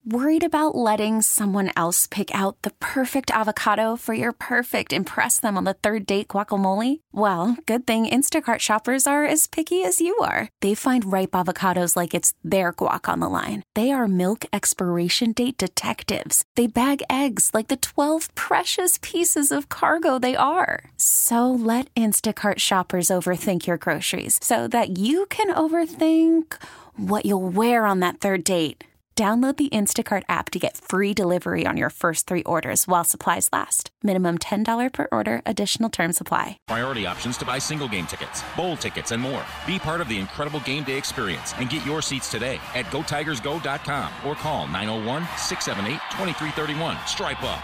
Worried about letting someone else pick out the perfect avocado for your perfect impress them on the third date guacamole? Well, good thing Instacart shoppers are as picky as you are. They find ripe avocados like it's their guac on the line. They are milk expiration date detectives. They bag eggs like the 12 precious pieces of cargo they are. So let Instacart shoppers overthink your groceries so that you can overthink what you'll wear on that third date. Download the Instacart app to get free delivery on your first 3 orders while supplies last. Minimum $10 per order. Additional terms apply. Priority options to buy single game tickets, bowl tickets, and more. Be part of the incredible game day experience and get your seats today at GoTigersGo.com or call 901-678-2331. Stripe up.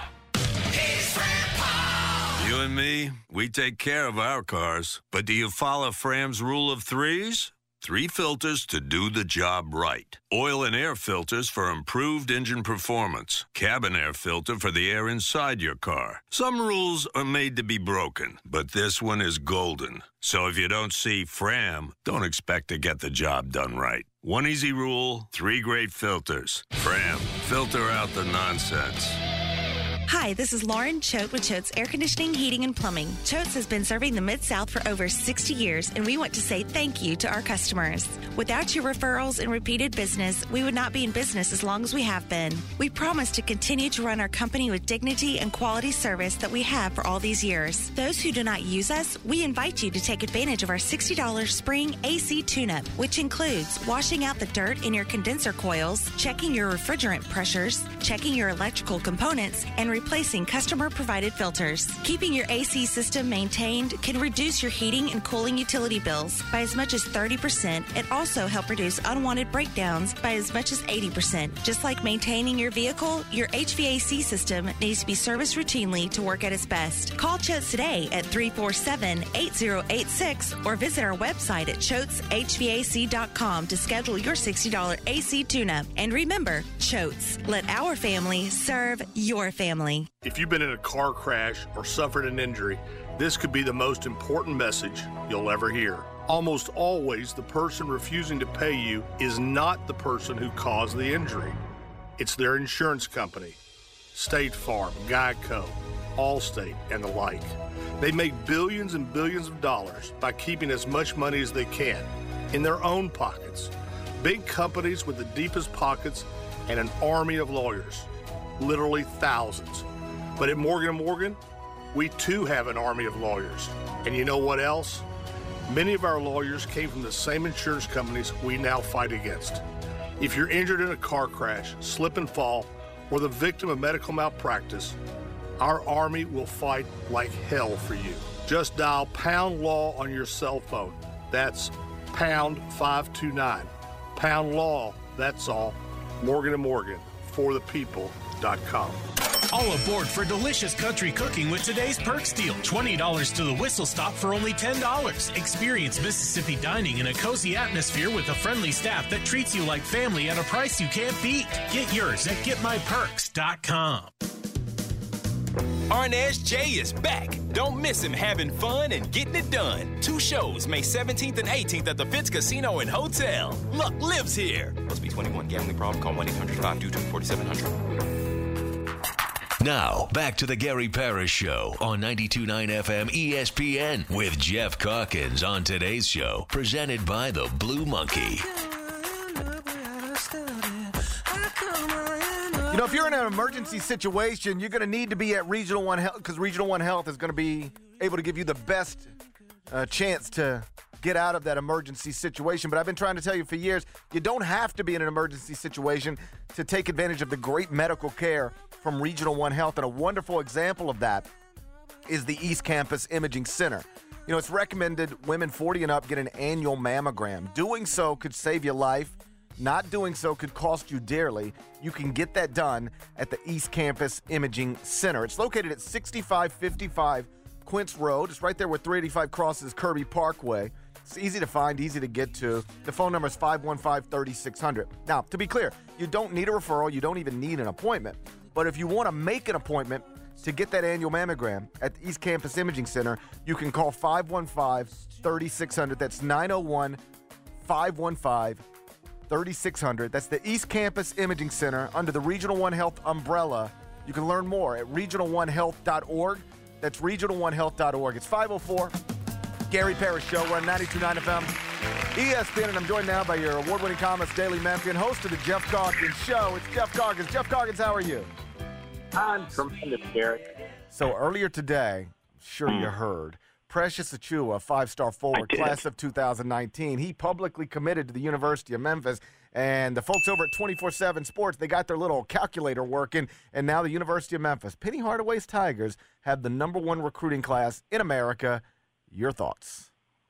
You and me, we take care of our cars. But do you follow Fram's rule of threes? 3 filters to do the job right. Oil and air filters for improved engine performance. Cabin air filter for the air inside your car. Some rules are made to be broken, but this one is golden. So if you don't see Fram, don't expect to get the job done right. 1 easy rule, 3 great filters. Fram, filter out the nonsense. Hi, this is Lauren Choate with Choate's Air Conditioning, Heating, and Plumbing. Choate's has been serving the Mid-South for over 60 years, and we want to say thank you to our customers. Without your referrals and repeated business, we would not be in business as long as we have been. We promise to continue to run our company with dignity and quality service that we have for all these years. Those who do not use us, we invite you to take advantage of our $60 spring AC tune-up, which includes washing out the dirt in your condenser coils, checking your refrigerant pressures, checking your electrical components, and replacing customer-provided filters. Keeping your AC system maintained can reduce your heating and cooling utility bills by as much as 30% and also help reduce unwanted breakdowns by as much as 80%. Just like maintaining your vehicle, your HVAC system needs to be serviced routinely to work at its best. Call Choates today at 347-8086 or visit our website at choateshvac.com to schedule your $60 AC tune-up. And remember, Choates, let our family serve your family. If you've been in a car crash or suffered an injury, this could be the most important message you'll ever hear. Almost always, the person refusing to pay you is not the person who caused the injury. It's their insurance company, State Farm, Geico, Allstate, and the like. They make billions and billions of dollars by keeping as much money as they can in their own pockets. Big companies with the deepest pockets and an army of lawyers. Literally thousands. But at Morgan & Morgan, we too have an army of lawyers. And you know what else? Many of our lawyers came from the same insurance companies we now fight against. If you're injured in a car crash, slip and fall, or the victim of medical malpractice, our army will fight like hell for you. Just dial Pound Law on your cell phone. That's pound 529. Pound Law, that's all. Morgan & Morgan, for the people. All aboard for delicious country cooking with today's Perks deal. $20 to the Whistle Stop for only $10. Experience Mississippi dining in a cozy atmosphere with a friendly staff that treats you like family at a price you can't beat. Get yours at getmyperks.com. Arnez J is back. Don't miss him having fun and getting it done. 2 shows, May 17th and 18th at the Fitz Casino and Hotel. Luck lives here. Must be 21. Gambling problem? Call 1-800-522-4700. Now, back to the Gary Parrish Show on 92.9 FM ESPN with Jeff Calkins on today's show, presented by the Blue Monkey. You know, if you're in an emergency situation, you're going to need to be at Regional One Health because Regional One Health is going to be able to give you the best chance to get out of that emergency situation. But I've been trying to tell you for years, you don't have to be in an emergency situation to take advantage of the great medical care from Regional One Health. And a wonderful example of that is the East Campus Imaging Center. You know, it's recommended women 40 and up get an annual mammogram. Doing so could save your life. Not doing so could cost you dearly. You can get that done at the East Campus Imaging Center. It's located at 6555 Quince Road. It's right there where 385 crosses Kirby Parkway. It's easy to find, easy to get to. The phone number is 515-3600. Now, to be clear, you don't need a referral. You don't even need an appointment. But if you want to make an appointment to get that annual mammogram at the East Campus Imaging Center, you can call 515-3600. That's 901-515-3600. 3600. That's the East Campus Imaging Center under the Regional One Health umbrella. You can learn more at regional1health.org. That's regional1health.org. It's 5:04. Gary Parrish Show. We're on 92.9 FM. ESPN, and I'm joined now by your award-winning columnist, Daily Memphian, host of the Jeff Calkins Show. It's Jeff Calkins. Jeff Calkins, how are you? I'm tremendous, Gary. So earlier today, I'm sure you heard, Precious Achiuwa, five-star forward, class of 2019, he publicly committed to the University of Memphis. And the folks over at 24/7 Sports, they got their little calculator working, and now the University of Memphis, Penny Hardaway's Tigers, have the #1 recruiting class in America. Your thoughts?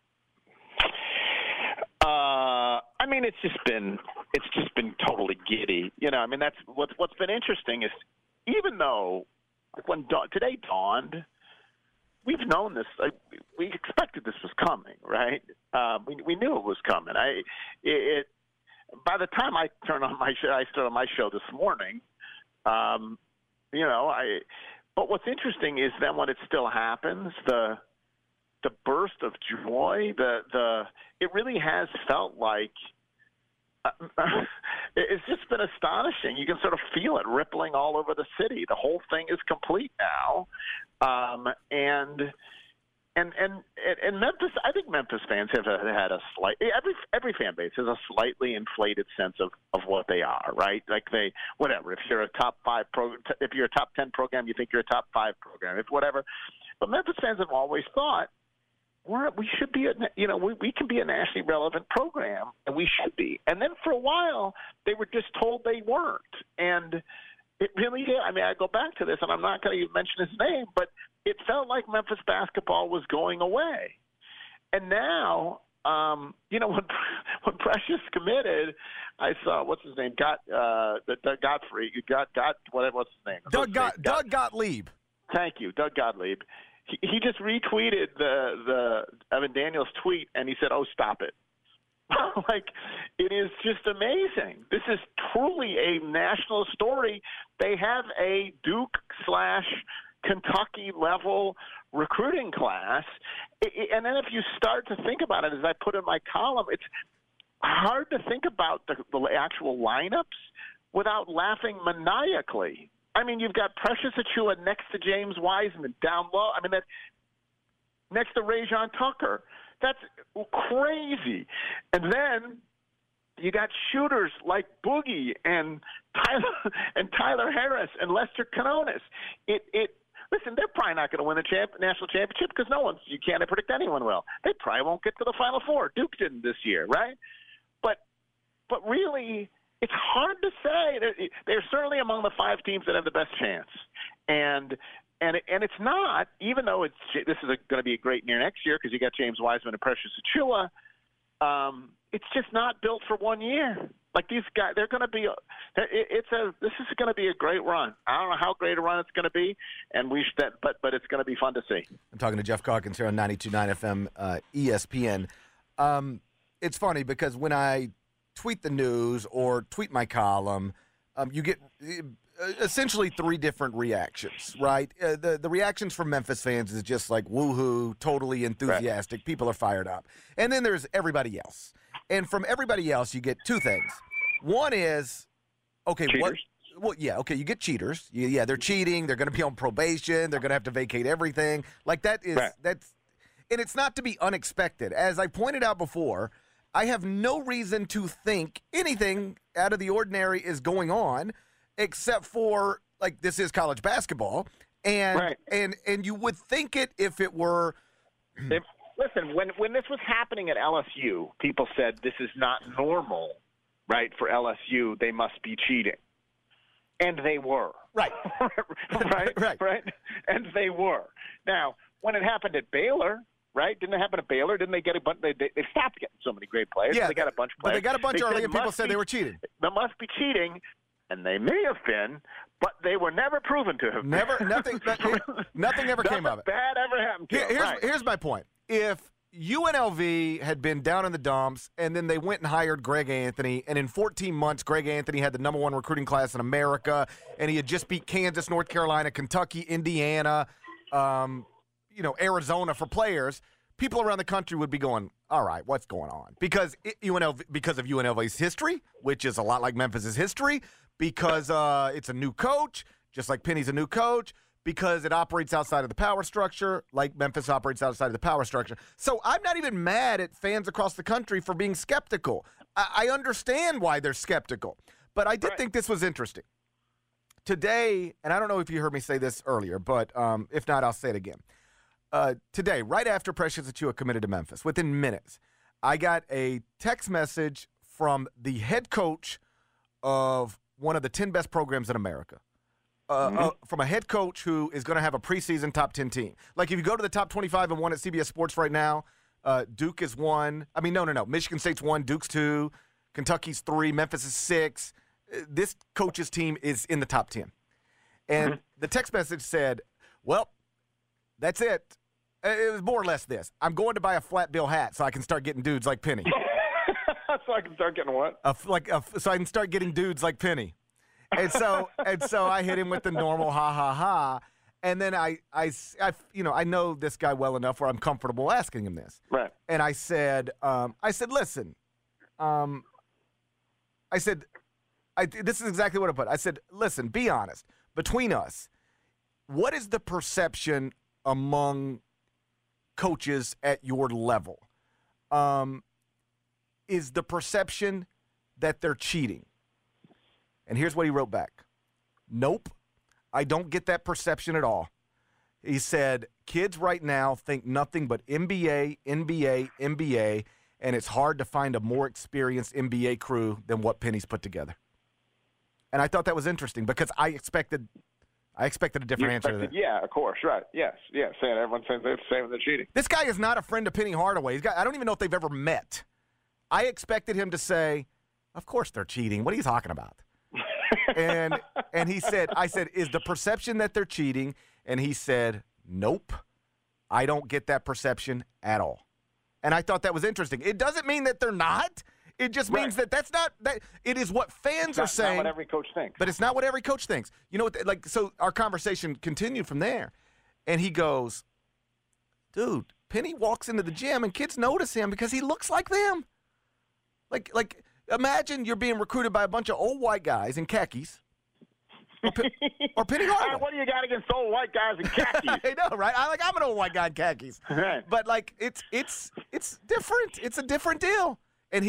I mean, it's just been totally giddy. You know, I mean, that's what's been interesting is even though when today dawned, we've known this. We expected this was coming, right? We knew it was coming. By the time I turned on my show, I started on my show this morning. You know, but what's interesting is then when it still happens, the burst of joy, it really has felt like it's just been astonishing. You can sort of feel it rippling all over the city. The whole thing is complete now, and Memphis. I think Memphis fans have had a slight. Every fan base has a slightly inflated sense of what they are, right? Like whatever. If you're a top 5 if you're a top 10 program, you think you're a top 5 program. If whatever, but Memphis fans have always thought we should be, we can be a nationally relevant program, and we should be. And then for a while, they were just told they weren't, and it really did. I mean, I go back to this, and I'm not going to even mention his name, but it felt like Memphis basketball was going away. And now, when Precious committed, I saw what's his name, Doug Godfrey, what's his name? Doug Gottlieb. Thank you, Doug Gottlieb. He just retweeted the Evan Daniels tweet, and he said, "Oh, stop it." Like, it is just amazing. This is truly a national story. They have a Duke/Kentucky level recruiting class. And then if you start to think about it, as I put in my column, it's hard to think about the actual lineups without laughing maniacally. I mean, you've got Precious Achiuwa next to James Wiseman down low. I mean, that next to Rajon Tucker. That's crazy. And then you got shooters like Boogie and Tyler Harris and Lester Canonis. Listen, they're probably not going to win the national championship because you can't predict anyone will. They probably won't get to the Final Four. Duke didn't this year, right? But really, it's hard to say. They're certainly among the 5 teams that have the best chance. And it's not, even though this is going to be a great year next year because you got James Wiseman and Precious Achiuwa, it's just not built for 1 year. Like these guys, they're going to be. This is going to be a great run. I don't know how great a run it's going to be, and but it's going to be fun to see. I'm talking to Jeff Calkins here on 92.9 FM ESPN. It's funny because when I tweet the news or tweet my column, you get essentially 3 different reactions, right? The reactions from Memphis fans is just like woohoo, totally enthusiastic. Right. People are fired up. And then there's everybody else. And from everybody else, you get 2 things. One is, okay, cheaters. You get cheaters. Yeah, they're cheating. They're going to be on probation. They're going to have to vacate everything. Like that is, right. That's, and it's not to be unexpected. As I pointed out before, I have no reason to think anything out of the ordinary is going on, except for, like, this is college basketball, and right. and you would think it if it were. Listen, when this was happening at LSU, people said this is not normal, right? For LSU, they must be cheating, and they were. Right. right. And they were. Now, when it happened at Baylor. Right? Didn't it happen at Baylor? Didn't they get a bunch? They stopped getting so many great players. Yeah, they got a bunch of players. But they got a bunch early, and people said they were cheating. They must be cheating, and they may have been, but they were never proven to have been. Nothing ever came of it. Bad ever happened to them. Here's my point. If UNLV had been down in the dumps, and then they went and hired Greg Anthony, and in 14 months, Greg Anthony had the #1 recruiting class in America, and he had just beat Kansas, North Carolina, Kentucky, Indiana, Arizona for players, people around the country would be going, all right, what's going on? Because because of UNLV's history, which is a lot like Memphis's history, because it's a new coach, just like Penny's a new coach, because it operates outside of the power structure, like Memphis operates outside of the power structure. So I'm not even mad at fans across the country for being skeptical. I understand why they're skeptical. But I did think this was interesting. Today, and I don't know if you heard me say this earlier, but if not, I'll say it again. Today, right after Precious Achiuwa committed to Memphis, within minutes, I got a text message from the head coach of one of the 10 best programs in America. From a head coach who is going to have a preseason top 10 team. Like if you go to the top 25 and 1 at CBS Sports right now, Duke is 1. I mean, no. Michigan State's 1, Duke's 2, Kentucky's 3, Memphis is 6. This coach's team is in the top 10. And the text message said, well, that's it. It was more or less this. I'm going to buy a flat bill hat so I can start getting dudes like Penny. So I can start getting what? So I can start getting dudes like Penny. And so I hit him with the normal ha ha ha, and then I know this guy well enough where I'm comfortable asking him this. Right. And I said, listen, this is exactly what I put. I said, listen, be honest. Between us, what is the perception among coaches at your level? Is the perception that they're cheating? And here's what he wrote back. Nope, I don't get that perception at all. He said, kids right now think nothing but NBA, and it's hard to find a more experienced NBA crew than what Penny's put together. And I thought that was interesting because I expected a different answer to that. Yeah, of course, right. Yes. Saying everyone's saying they're cheating. This guy is not a friend of Penny Hardaway. I don't even know if they've ever met. I expected him to say, of course they're cheating. What are you talking about? and he said, I said, is the perception that they're cheating? And he said, nope, I don't get that perception at all. And I thought that was interesting. It doesn't mean that they're not. It just means that that's not that. It is what fans are saying. Not what every coach thinks. But it's not what every coach thinks. You know what? So our conversation continued from there, and he goes, "Dude, Penny walks into the gym and kids notice him because he looks like them. Like imagine you're being recruited by a bunch of old white guys in khakis." Or Penny Hardaway. What do you got against old white guys in khakis? I know, right? I'm an old white guy in khakis. Right. But it's different. It's a different deal. And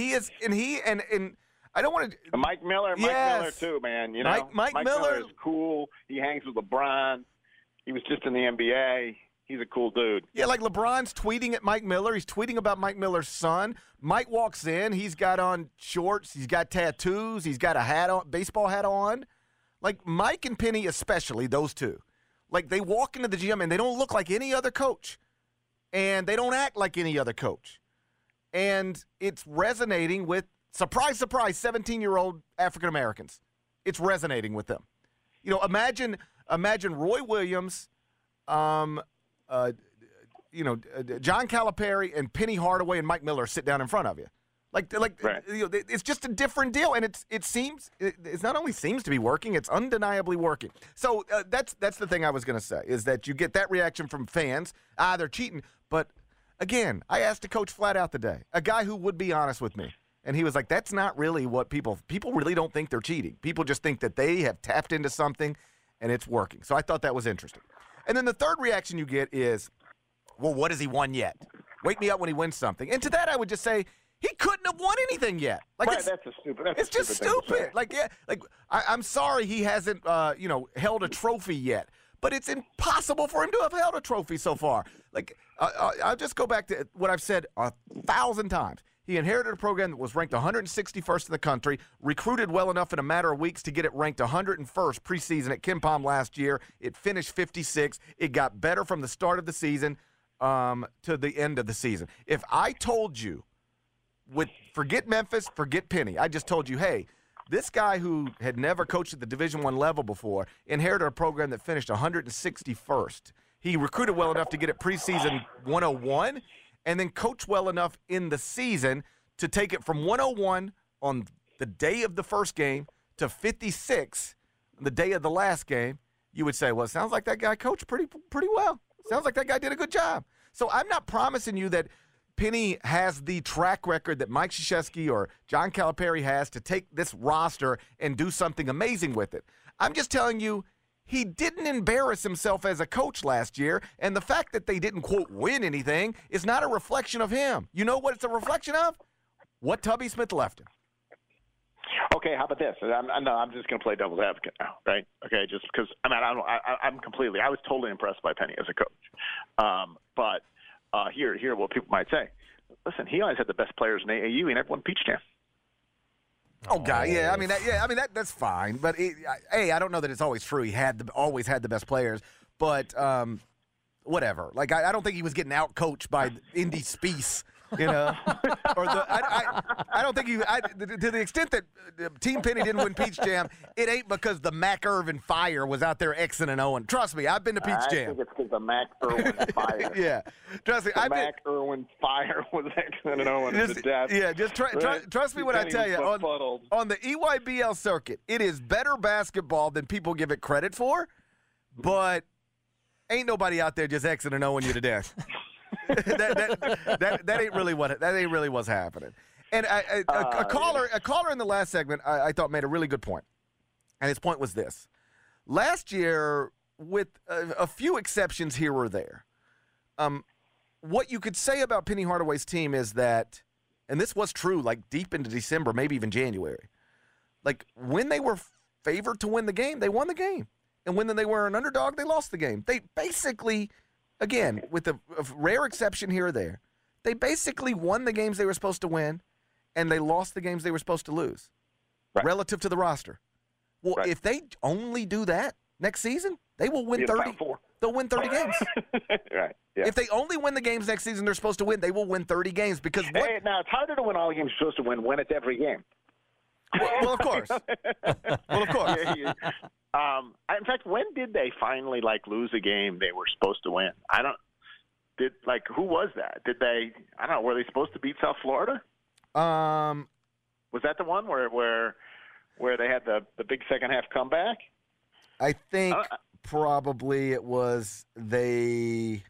I don't want to. Mike Miller too, man. You know, Mike Miller is cool. He hangs with LeBron. He was just in the NBA. He's a cool dude. Yeah, like LeBron's tweeting at Mike Miller. He's tweeting about Mike Miller's son. Mike walks in. He's got on shorts. He's got tattoos. He's got a hat on, baseball hat on. Like Mike and Penny especially, those two. Like they walk into the gym and they don't look like any other coach. And they don't act like any other coach. And it's resonating with, surprise, 17-year-old African Americans. It's resonating with them. You know, imagine Roy Williams, John Calipari and Penny Hardaway and Mike Miller sit down in front of you. Right. You know, it's just a different deal, and it not only seems to be working, it's undeniably working. So that's the thing I was going to say is that you get that reaction from fans. They're cheating, but. Again, I asked a coach flat out today, a guy who would be honest with me, and he was like, that's not really what people really don't think they're cheating. People just think that they have tapped into something, and it's working. So I thought that was interesting. And then the third reaction you get is, well, what has he won yet? Wake me up when he wins something. And to that I would just say, he couldn't have won anything yet. That's just stupid. I'm sorry he hasn't, held a trophy yet. But it's impossible for him to have held a trophy so far. I'll just go back to what I've said 1,000 times. He inherited a program that was ranked 161st in the country, recruited well enough in a matter of weeks to get it ranked 101st preseason at KenPom last year. It finished 56th. It got better from the start of the season to the end of the season. If I told you, forget Memphis, forget Penny, I just told you, hey, this guy who had never coached at the Division I level before inherited a program that finished 161st. He recruited well enough to get it preseason 101 and then coached well enough in the season to take it from 101 on the day of the first game to 56 on the day of the last game. You would say, well, it sounds like that guy coached pretty well. Sounds like that guy did a good job. So I'm not promising you that Penny has the track record that Mike Krzyzewski or John Calipari has to take this roster and do something amazing with it. I'm just telling you he didn't embarrass himself as a coach last year, and the fact that they didn't, quote, win anything is not a reflection of him. You know what it's a reflection of? What Tubby Smith left him. Okay, how about this? I'm just going to play devil's advocate now, right? Okay, just because I was totally impressed by Penny as a coach, but hear what people might say. Listen, he always had the best players in AAU. He never won Peach Jam. Oh God, yeah. I mean, that's fine. But I don't know that it's always true. He always had the best players, but whatever. Like I don't think he was getting out coached by Indy Spies. You know, or I don't think to the extent that Team Penny didn't win Peach Jam, it ain't because the Mac Irvin Fire was out there Xing and Oing. Trust me, I've been to Peach Jam. I think it's because the Mac Irwin Fire. Yeah, trust me. Mac Irwin Fire was Xing and Oing to death. Yeah, just trust me when I tell you. On the EYBL circuit, it is better basketball than people give it credit for, but ain't nobody out there just Xing and Oing you to death. that ain't really what's happening. And a caller in the last segment I thought made a really good point, and his point was this: last year, with a few exceptions here or there, what you could say about Penny Hardaway's team is that, and this was true like deep into December, maybe even January, like when they were favored to win the game, they won the game, and when they were an underdog, they lost the game. They basically, again, with a rare exception here or there, they basically won the games they were supposed to win, and they lost the games they were supposed to lose, relative to the roster. Well, if they only do that next season, they will win 30. They'll win 30 games. Right. Yeah. If they only win the games next season they're supposed to win, they will win 30 games because now it's harder to win all the games you're supposed to win when it's every game. Well, of course. In fact, when did they finally lose a game they were supposed to win? Who was that? Did they? I don't know. Were they supposed to beat South Florida? Was that the one where they had the big second half comeback? I think probably it was they.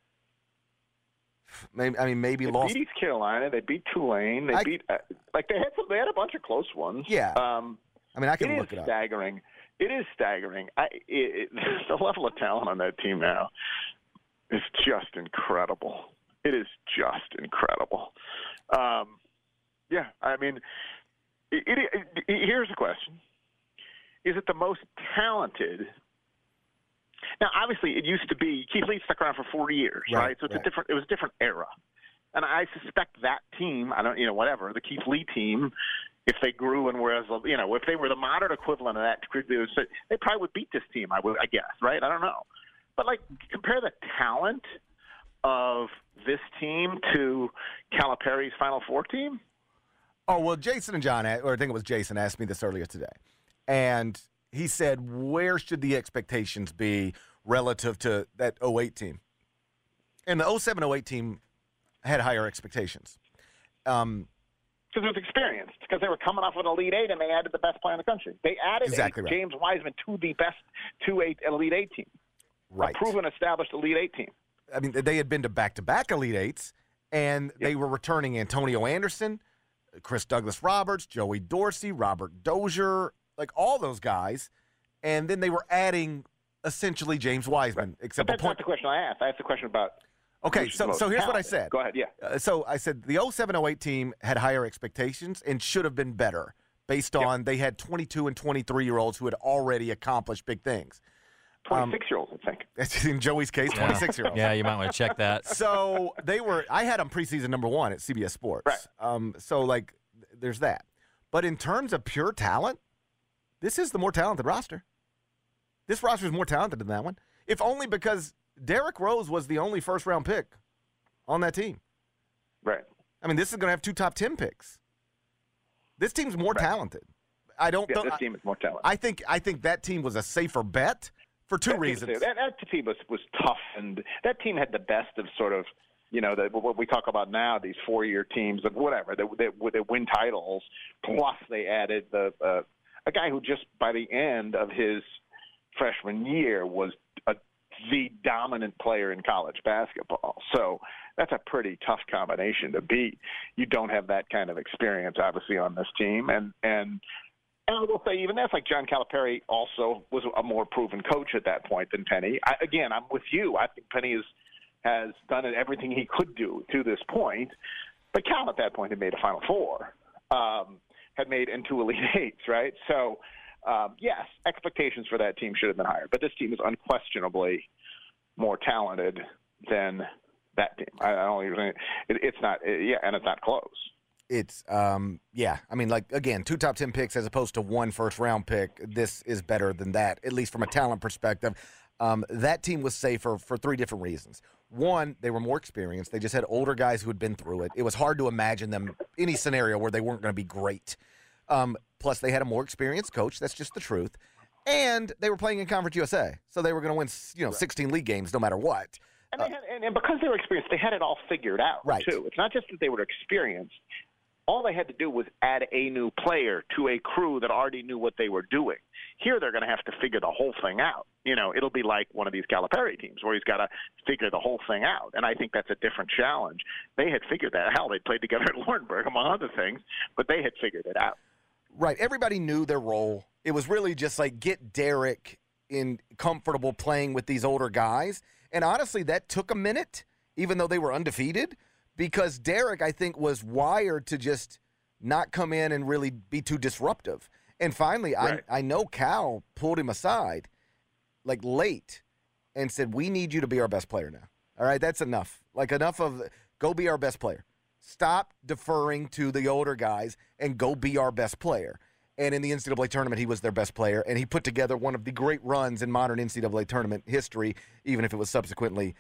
Maybe they lost. Beat East Carolina. They beat Tulane. They had a bunch of close ones. Yeah. I can look it up. Staggering. It is staggering. The level of talent on that team now is just incredible. It is just incredible. Here's a question. Is it the most talented? Now, obviously, it used to be Keith Lee stuck around for 40 years, right? So it was a different era. And I suspect that team, the Keith Lee team, if they grew and if they were the modern equivalent of that, they probably would beat this team, I guess, right? I don't know. But, compare the talent of this team to Calipari's Final Four team? Oh, well, Jason and John, or I think it was Jason, asked me this earlier today. And he said, where should the expectations be relative to that 08 team? And the 07-08 team had higher expectations. Because it was experienced. Because they were coming off an Elite Eight, and they added the best player in the country. They added James Wiseman to the best 2-8 Elite Eight team. Right. A proven, established Elite Eight team. I mean, they had been to back-to-back Elite Eights, and they were returning Antonio Anderson, Chris Douglas-Roberts, Joey Dorsey, Robert Dozier, all those guys, and then they were adding essentially James Wiseman. Except but that's not the question I asked. I asked the question about. Okay, so here's what I said. Go ahead, yeah. So I said the 07-08 team had higher expectations and should have been better based on they had 22 and 23-year-olds who had already accomplished big things. 26-year-olds, I think. In Joey's case, 26-year-olds. Yeah, you might want to check that. So I had them preseason number 1 at CBS Sports. Right. There's that. But in terms of pure talent, this is the more talented roster. This roster is more talented than that one, if only because Derrick Rose was the only first-round pick on that team. Right. I mean, this is going to have 2 top 10 picks. This team's more talented. This team is more talented. I think that team was a safer bet for 2 reasons. That team was tough, and that team had the best of sort of, what we talk about now, these 4-year teams of whatever, they win titles, plus they added a guy who just by the end of his freshman year was a the dominant player in college basketball. So that's a pretty tough combination to beat. You don't have that kind of experience, obviously, on this team. And I will say, even that's like John Calipari also was a more proven coach at that point than Penny. Again, I'm with you. I think Penny has done everything he could do to this point. But Cal at that point had made a Final Four, had made into Elite Eights, right? So, yes, expectations for that team should have been higher. But this team is unquestionably more talented than that team. I don't even – it's not – yeah, and it's not close. It's, yeah. I mean, like, again, 2 top 10 picks as opposed to 1 first-round pick. This is better than that, at least from a talent perspective. That team was safer for 3 different reasons. 1, they were more experienced. They just had older guys who had been through it. It was hard to imagine them any scenario where they weren't going to be great. Plus, they had a more experienced coach. That's just the truth. And they were playing in Conference USA, so they were going to win, 16 league games no matter what. And, and because they were experienced, they had it all figured out, right, too. It's not just that they were experienced. All they had to do was add a new player to a crew that already knew what they were doing. Here they're going to have to figure the whole thing out. It'll be like one of these Calipari teams where he's got to figure the whole thing out. And I think that's a different challenge. They had figured that out. They played together at Laurinburg, among other things, but they had figured it out. Right. Everybody knew their role. It was really just like get Derek in comfortable playing with these older guys. And honestly, that took a minute, even though they were undefeated, because Derek, I think, was wired to just not come in and really be too disruptive. And finally, right, I know Cal pulled him aside, like late, and said, we need you to be our best player now. All right, that's enough. Like enough of go be our best player. Stop deferring to the older guys and go be our best player. And in the NCAA tournament, he was their best player, and he put together one of the great runs in modern NCAA tournament history, even if it was subsequently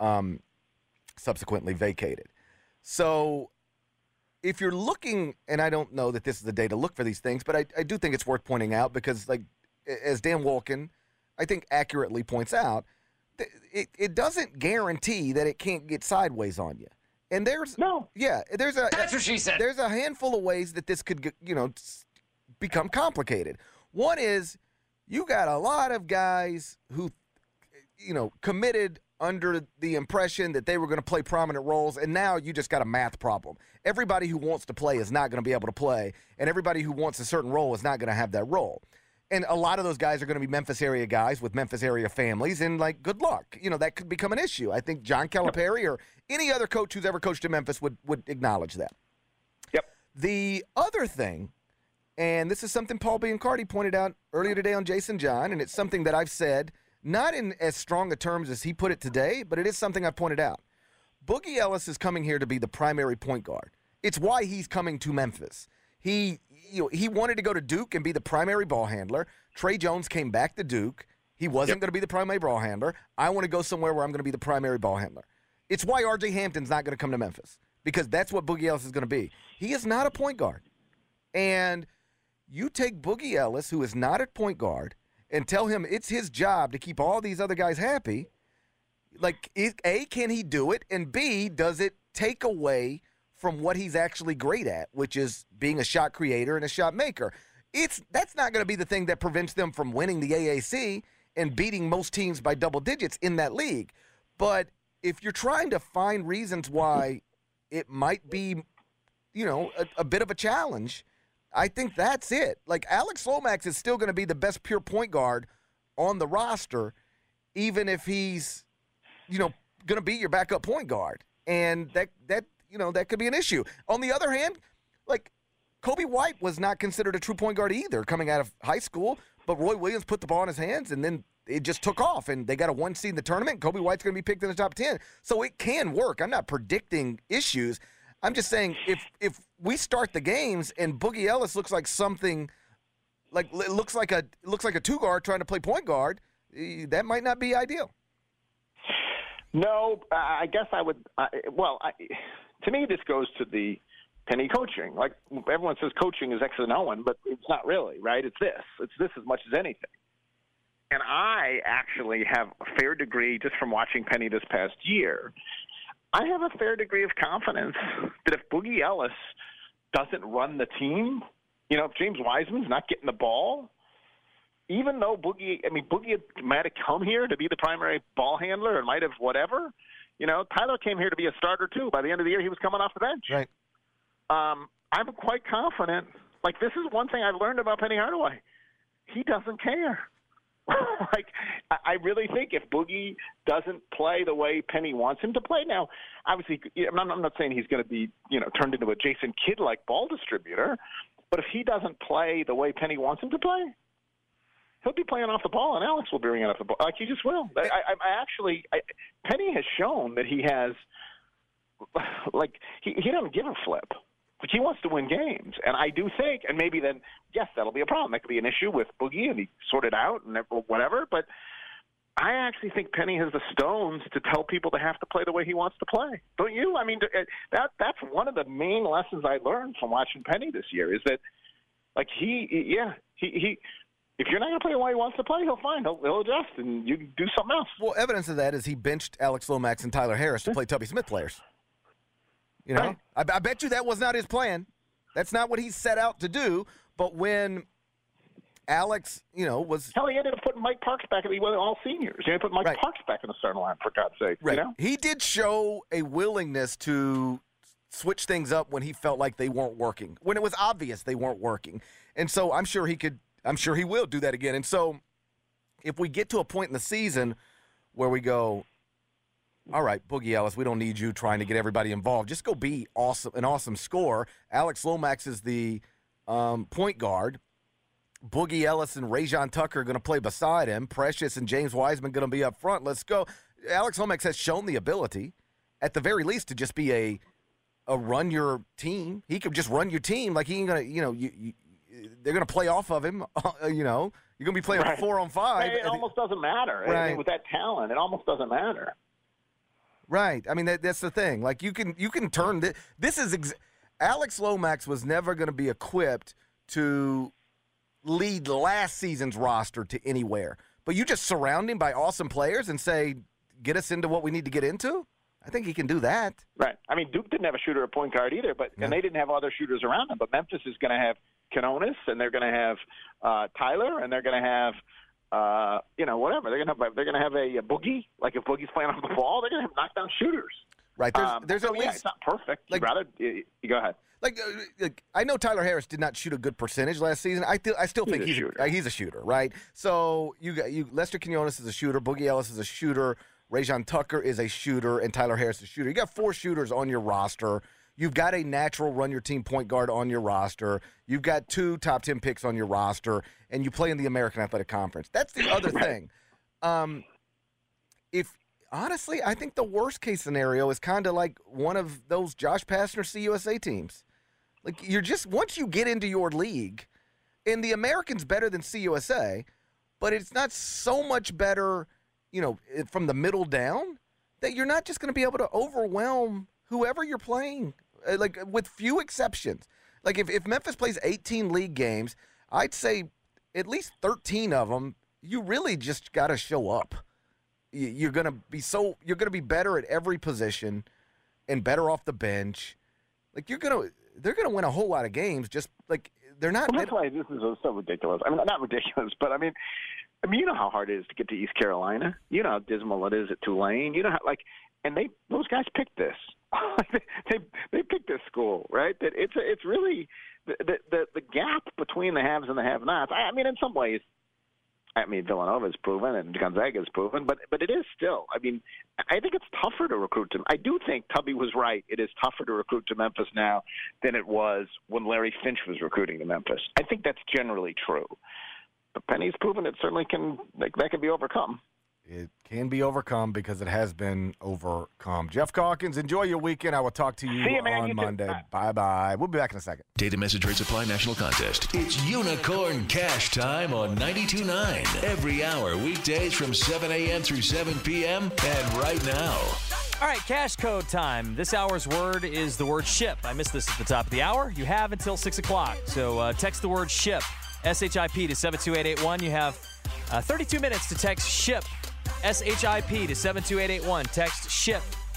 vacated. So if you're looking, and I don't know that this is the day to look for these things, but I do think it's worth pointing out because, like, as Dan Wolken, I think accurately points out, it doesn't guarantee that it can't get sideways on you. And that's what she said. There's a handful of ways that this could, become complicated. One is you got a lot of guys who, committed under the impression that they were going to play prominent roles, and now you just got a math problem. Everybody who wants to play is not going to be able to play, and everybody who wants a certain role is not going to have that role. And a lot of those guys are going to be Memphis area guys with Memphis area families, and, like, good luck. That could become an issue. I think John Calipari or any other coach who's ever coached in Memphis would acknowledge that. Yep. The other thing, and this is something Paul Biancardi pointed out earlier today on Jason John, and it's something that I've said, not in as strong a terms as he put it today, but it is something I've pointed out. Boogie Ellis is coming here to be the primary point guard. It's why he's coming to Memphis. He wanted to go to Duke and be the primary ball handler. Trey Jones came back to Duke. He wasn't going to be the primary ball handler. I want to go somewhere where I'm going to be the primary ball handler. It's why R.J. Hampton's not going to come to Memphis, because that's what Boogie Ellis is going to be. He is not a point guard. And you take Boogie Ellis, who is not a point guard, and tell him it's his job to keep all these other guys happy. Like, A, can he do it? And B, does it take away from what he's actually great at, which is being a shot creator and a shot maker? That's not going to be the thing that prevents them from winning the AAC and beating most teams by double digits in that league. But if you're trying to find reasons why it might be, a bit of a challenge, I think that's it. Like, Alex Lomax is still going to be the best pure point guard on the roster, even if he's, going to be your backup point guard. And that could be an issue. On the other hand, like, Kobe White was not considered a true point guard either coming out of high school, but Roy Williams put the ball in his hands, and then it just took off, and they got a 1 seed in the tournament. Kobe White's going to be picked in the top 10. So it can work. I'm not predicting issues. I'm just saying if we start the games and Boogie Ellis looks like something like it looks like a two guard trying to play point guard, that might not be ideal. No, I guess I would. To me, this goes to the Penny coaching. Like, everyone says coaching is X and O, but it's not really, right? It's this. It's this as much as anything. And I actually have a fair degree, just from watching Penny this past year, I have a fair degree of confidence that if Boogie Ellis doesn't run the team, if James Wiseman's not getting the ball, even though Boogie might have come here to be the primary ball handler and might have whatever, Tyler came here to be a starter too. By the end of the year, he was coming off the bench. Right. I'm quite confident. Like, this is one thing I've learned about Penny Hardaway. He doesn't care. Like, I really think if Boogie doesn't play the way Penny wants him to play now, obviously, I'm not saying he's going to be, turned into a Jason Kidd-like ball distributor, but if he doesn't play the way Penny wants him to play, he'll be playing off the ball, and Alex will be bringing off the ball. Like, he just will. Penny has shown that he has, like, he doesn't give a flip. But he wants to win games. And I do think, and maybe then, yes, that'll be a problem. That could be an issue with Boogie, and he sort it out and whatever. But I actually think Penny has the stones to tell people they have to play the way he wants to play. Don't you? I mean, that's one of the main lessons I learned from watching Penny this year is that, like, he if you're not going to play the way he wants to play, he'll adjust, and you can do something else. Well, evidence of that is he benched Alex Lomax and Tyler Harris to play Tubby Smith players. Right. I bet you that was not his plan. That's not what he set out to do. But when Alex, was... Hell, he ended up putting Mike Parks back. He was all seniors. He put Mike Parks back in the starting line, for God's sake. Right. He did show a willingness to switch things up when he felt like they weren't working, when it was obvious they weren't working. And so I'm sure he will do that again. And so if we get to a point in the season where we go, all right, Boogie Ellis, we don't need you trying to get everybody involved. Just go be an awesome scorer. Alex Lomax is the point guard. Boogie Ellis and Rajon Tucker are going to play beside him. Precious and James Wiseman going to be up front. Let's go. Alex Lomax has shown the ability, at the very least, to just be a run your team. He could just run your team. Like, he ain't going to, they're going to play off of him. You're going to be playing 4-on-5. It almost doesn't matter. Right. I mean, with that talent, it almost doesn't matter. Right. I mean, that's the thing. Like, you can turn this. This is Alex Lomax was never going to be equipped to lead last season's roster to anywhere. But you just surround him by awesome players and say, get us into what we need to get into? I think he can do that. Right. I mean, Duke didn't have a shooter at point guard either, and they didn't have other shooters around them. But Memphis is going to have Canonis, and they're going to have Tyler, and they're going to have whatever. They're going to have a Boogie. Like, if Boogie's playing off the ball, they're going to have knockdown shooters. Right. There's at least it's not perfect. Like, you go ahead. Like, I know Tyler Harris did not shoot a good percentage last season. I still think he's a shooter, right? So you Lester Quinones is a shooter, Boogie Ellis is a shooter, Rajon Tucker is a shooter, and Tyler Harris is a shooter. You got 4 shooters on your roster. You've got a natural run-your-team point guard on your roster. You've got 2 top 10 picks on your roster, and you play in the American Athletic Conference. That's the other thing. Honestly, I think the worst-case scenario is kind of like one of those Josh Pastner CUSA teams. Like, once you get into your league, and the American's better than CUSA, but it's not so much better, from the middle down, that you're not just going to be able to overwhelm whoever you're playing, like, with few exceptions. Like, if Memphis plays 18 league games, I'd say at least 13 of them, you really just got to show up. You're going to be better at every position and better off the bench. Like, they're going to win a whole lot of games. Just like they're not. Well, that's why this is so ridiculous. I mean, not ridiculous, but I mean, you know how hard it is to get to East Carolina. You know how dismal it is at Tulane. You know how and those guys picked this. they picked this school, right? That it's really the gap between the haves and the have-nots. I mean, in some ways, Villanova's proven and Gonzaga's proven, but it is still. I mean, I think it's tougher to recruit to. I do think Tubby was right. It is tougher to recruit to Memphis now than it was when Larry Finch was recruiting to Memphis. I think that's generally true. But Penny's proven it certainly that can be overcome. It can be overcome because it has been overcome. Jeff Calkins, enjoy your weekend. I will talk to you on Monday. Bye-bye. We'll be back in a second. Data message rate supply national contest. It's Unicorn Cash Time on 92.9. Every hour, weekdays from 7 a.m. through 7 p.m. And right now. All right, cash code time. This hour's word is the word ship. I missed this at the top of the hour. You have until 6 o'clock. So text the word ship, S-H-I-P, to 72881. You have 32 minutes to text ship, S-H-I-P, to 72881. Text ship,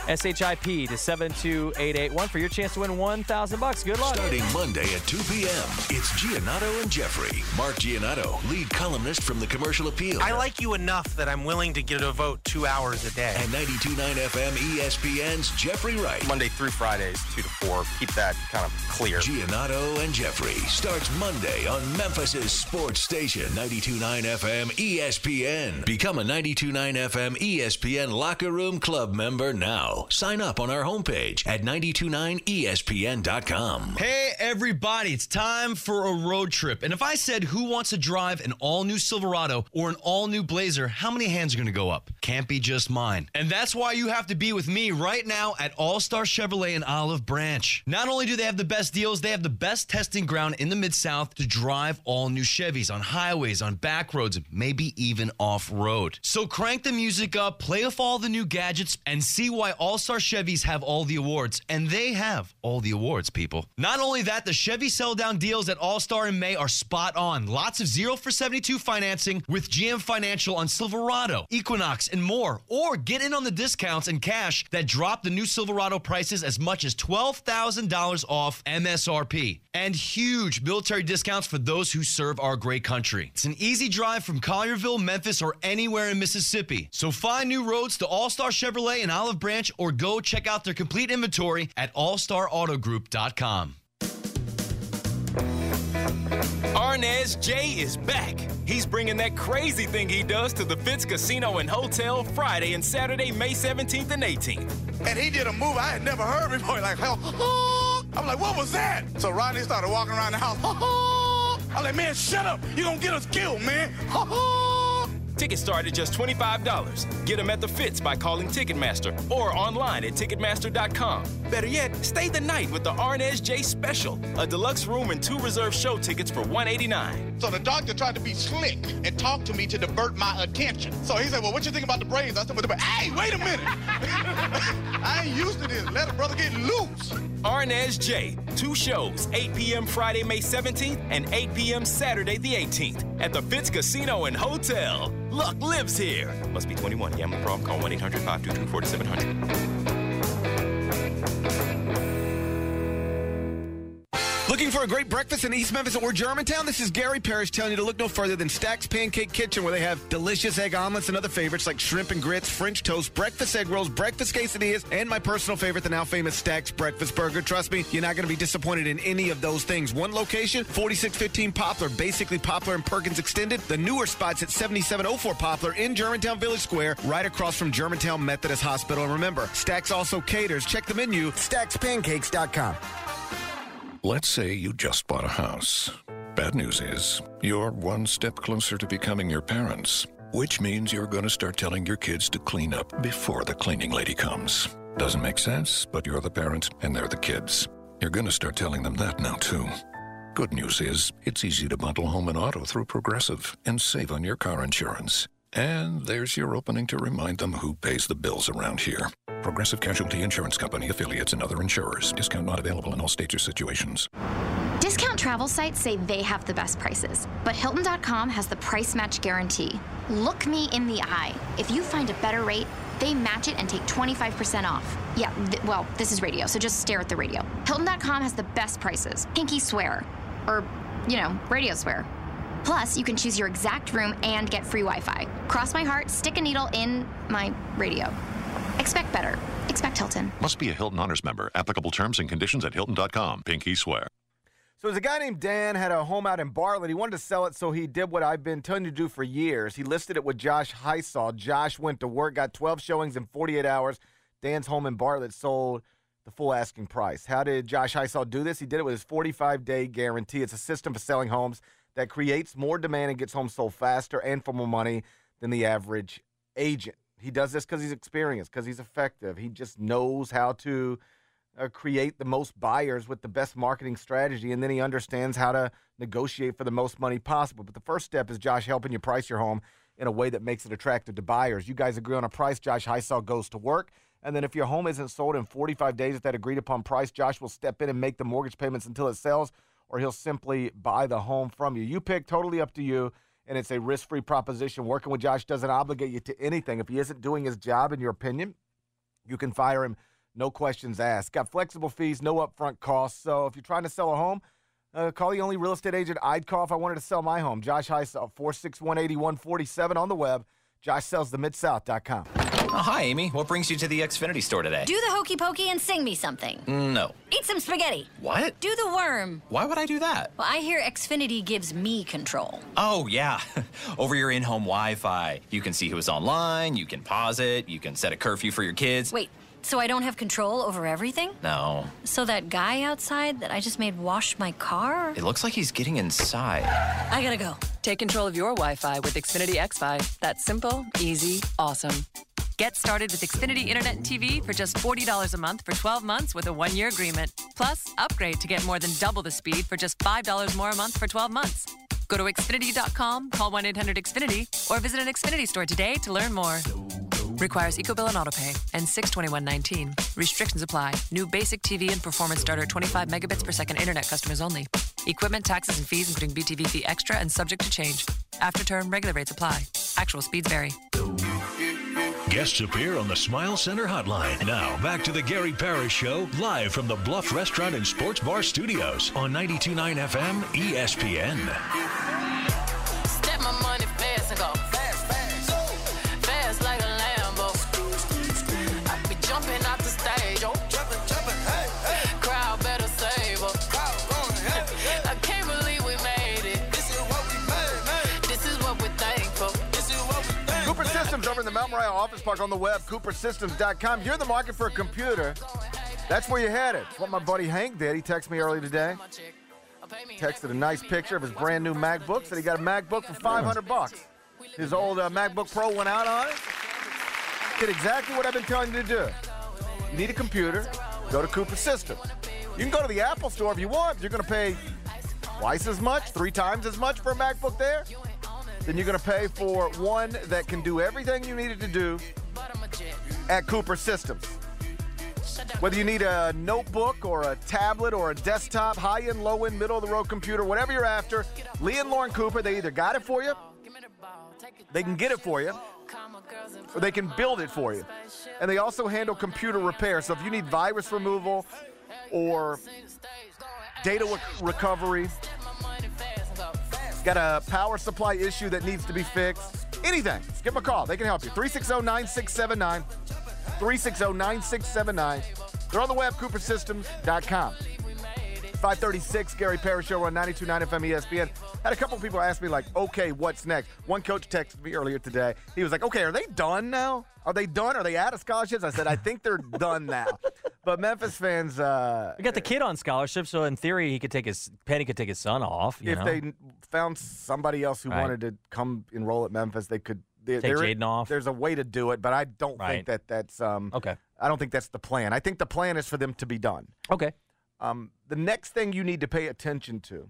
SHIP to 72881 for your chance to win $1,000. Good luck. Starting Monday at 2 p.m., it's Giannotto and Jeffrey. Mark Giannotto, lead columnist from the Commercial Appeal. I like you enough that I'm willing to get a vote 2 hours a day. And 92.9 FM ESPN's Jeffrey Wright. Monday through Fridays, 2 to 4. Keep that kind of clear. Giannotto and Jeffrey starts Monday on Memphis's sports station, 92.9 FM ESPN. Become a 92.9 FM ESPN Locker Room Club member now. Sign up on our homepage at 929ESPN.com. Hey, everybody, it's time for a road trip. And if I said who wants to drive an all-new Silverado or an all-new Blazer, how many hands are going to go up? Can't be just mine. And that's why you have to be with me right now at All-Star Chevrolet in Olive Branch. Not only do they have the best deals, they have the best testing ground in the Mid-South to drive all-new Chevys on highways, on back roads, maybe even off-road. So crank the music up, play with all the new gadgets, and see why All-Star Chevys have all the awards. And they have all the awards, people. Not only that, the Chevy sell-down deals at All-Star in May are spot on. Lots of 0 for 72 financing with GM Financial on Silverado, Equinox, and more. Or get in on the discounts and cash that drop the new Silverado prices as much as $12,000 off MSRP. And huge military discounts for those who serve our great country. It's an easy drive from Collierville, Memphis, or anywhere in Mississippi. So find new roads to All-Star Chevrolet in Olive Branch or go check out their complete inventory at allstarautogroup.com. Arnez J is back. He's bringing that crazy thing he does to the Fitz Casino and Hotel Friday and Saturday, May 17th and 18th. And he did a move I had never heard before. Like, hell, I'm like, what was that? So Rodney started walking around the house. I'm like, man, shut up. You're going to get us killed, man. Tickets start at just $25. Get them at the Fitz by calling Ticketmaster or online at Ticketmaster.com. Better yet, stay the night with the Arnez J Special, a deluxe room and 2 reserved show tickets for $189. So the doctor tried to be slick and talk to me to divert my attention. So he said, well, what you think about the Braves? I said, well, hey, wait a minute. I ain't used to this. Let a brother get loose. Arnez J, 2 shows, 8 p.m. Friday, May 17th and 8 p.m. Saturday, the 18th at the Fitz Casino and Hotel. Luck lives here. Must be 21. Gambling problem? Call 1-800-522-4700. Looking for a great breakfast in East Memphis or Germantown? This is Gary Parrish telling you to look no further than Stack's Pancake Kitchen, where they have delicious egg omelets and other favorites like shrimp and grits, French toast, breakfast egg rolls, breakfast quesadillas, and my personal favorite, the now famous Stack's Breakfast Burger. Trust me, you're not going to be disappointed in any of those things. One location, 4615 Poplar, basically Poplar and Perkins Extended. The newer spot's at 7704 Poplar in Germantown Village Square, right across from Germantown Methodist Hospital. And remember, Stack's also caters. Check the menu, stackspancakes.com. Let's say you just bought a house. Bad news is, you're one step closer to becoming your parents, which means you're going to start telling your kids to clean up before the cleaning lady comes. Doesn't make sense, but you're the parent and they're the kids. You're going to start telling them that now, too. Good news is, it's easy to bundle home and auto through Progressive and save on your car insurance. And there's your opening to remind them who pays the bills around here. Progressive Casualty Insurance Company, affiliates, and other insurers. Discount not available in all states or situations. Discount travel sites say they have the best prices, but Hilton.com has the price match guarantee. Look me in the eye. If you find a better rate, they match it and take 25% off. Yeah, well, this is radio, so just stare at the radio. Hilton.com has the best prices. Pinky swear. Or, radio swear. Plus, you can choose your exact room and get free Wi-Fi. Cross my heart, stick a needle in my radio. Expect better. Expect Hilton. Must be a Hilton Honors member. Applicable terms and conditions at Hilton.com. Pinky swear. So there's a guy named Dan, had a home out in Bartlett. He wanted to sell it, so he did what I've been telling you to do for years. He listed it with Josh Hysaw. Josh went to work, got 12 showings in 48 hours. Dan's home in Bartlett sold the full asking price. How did Josh Hysaw do this? He did it with his 45-day guarantee. It's a system for selling homes that creates more demand and gets homes sold faster and for more money than the average agent. He does this because he's experienced, because he's effective. He just knows how to create the most buyers with the best marketing strategy, and then he understands how to negotiate for the most money possible. But the first step is Josh helping you price your home in a way that makes it attractive to buyers. You guys agree on a price, Josh Hysaw goes to work. And then if your home isn't sold in 45 days at that agreed-upon price, Josh will step in and make the mortgage payments until it sells, or he'll simply buy the home from you. You pick, totally up to you, and it's a risk-free proposition. Working with Josh doesn't obligate you to anything. If he isn't doing his job, in your opinion, You can fire him, no questions asked. Got flexible fees, no upfront costs. So if you're trying to sell a home, call the only real estate agent I'd call if I wanted to sell my home. Josh Heisel, 461-8147 on the web. JoshSellsTheMid-South.com. Oh, hi, Amy. What brings you to the Xfinity store today? Do the hokey pokey and sing me something. No. Eat some spaghetti. What? Do the worm. Why would I do that? Well, I hear Xfinity gives me control. Oh, yeah. Over your in-home Wi-Fi. You can see who's online, you can pause it, you can set a curfew for your kids. Wait, so I don't have control over everything? No. So that guy outside that I just made wash my car? It looks like he's getting inside. I gotta go. Take control of your Wi-Fi with Xfinity XFi. That's simple, easy, awesome. Get started with Xfinity Internet and TV for just $40 a month for 12 months with a 1-year agreement. Plus, upgrade to get more than double the speed for just $5 more a month for 12 months. Go to Xfinity.com, call 1-800-XFINITY, or visit an Xfinity store today to learn more. Requires EcoBill and AutoPay. And 6/21/19. Restrictions apply. New basic TV and performance starter 25 megabits per second internet customers only. Equipment, taxes, and fees, including BTV fee extra and subject to change. After term, regular rates apply. Actual speeds vary. Guests appear on the Smile Center hotline. Now, back to the Gary Parrish Show, live from the Bluff Restaurant and Sports Bar Studios on 92.9 FM ESPN. Step my money fast and go fast, fast. Fast like a Lambo. I be jumping out the stage. Jumping, hey, hey. Crowd better save us. I can't believe we made it. This is what we made. This is what we're thankful. This is what we thankful. Cooper Systems over in the Mount Moriah Office Park on the web, coopersystems.com. You're in the market for a computer. That's where you're headed. It's what my buddy Hank did. He texted me earlier today. Texted a nice picture of his brand new MacBook. Said he got a MacBook for $500. His old MacBook Pro went out on it. Did exactly what I've been telling you to do. You need a computer, go to Cooper Systems. You can go to the Apple store if you want. You're going to pay twice as much, 3 times as much for a MacBook there. Then you're going to pay for one that can do everything you need it to do at Cooper Systems. Whether you need a notebook or a tablet or a desktop, high-end, low-end, middle-of-the-road computer, whatever you're after, Lee and Lauren Cooper, they either got it for you, they can get it for you, or they can build it for you. And they also handle computer repair. So if you need virus removal or data recovery, got a power supply issue that needs to be fixed, anything, just give them a call. They can help you. 360-9679. 360-9679. They're on the web, coopersystems.com. 536, Gary Parrish Show on 92.9 FM ESPN. Had a couple people ask me, like, okay, what's next? One coach texted me earlier today. He was like, okay, are they done now? Are they done? Are they out of scholarships? I said, I think they're done now. But Memphis fans... we got the kid on scholarship, so in theory, Penny could take his son off. If they found somebody else who wanted to come enroll at Memphis, they could... Take Jaden off. There's a way to do it, but I don't think that's... okay. I don't think that's the plan. I think the plan is for them to be done. Okay. The next thing you need to pay attention to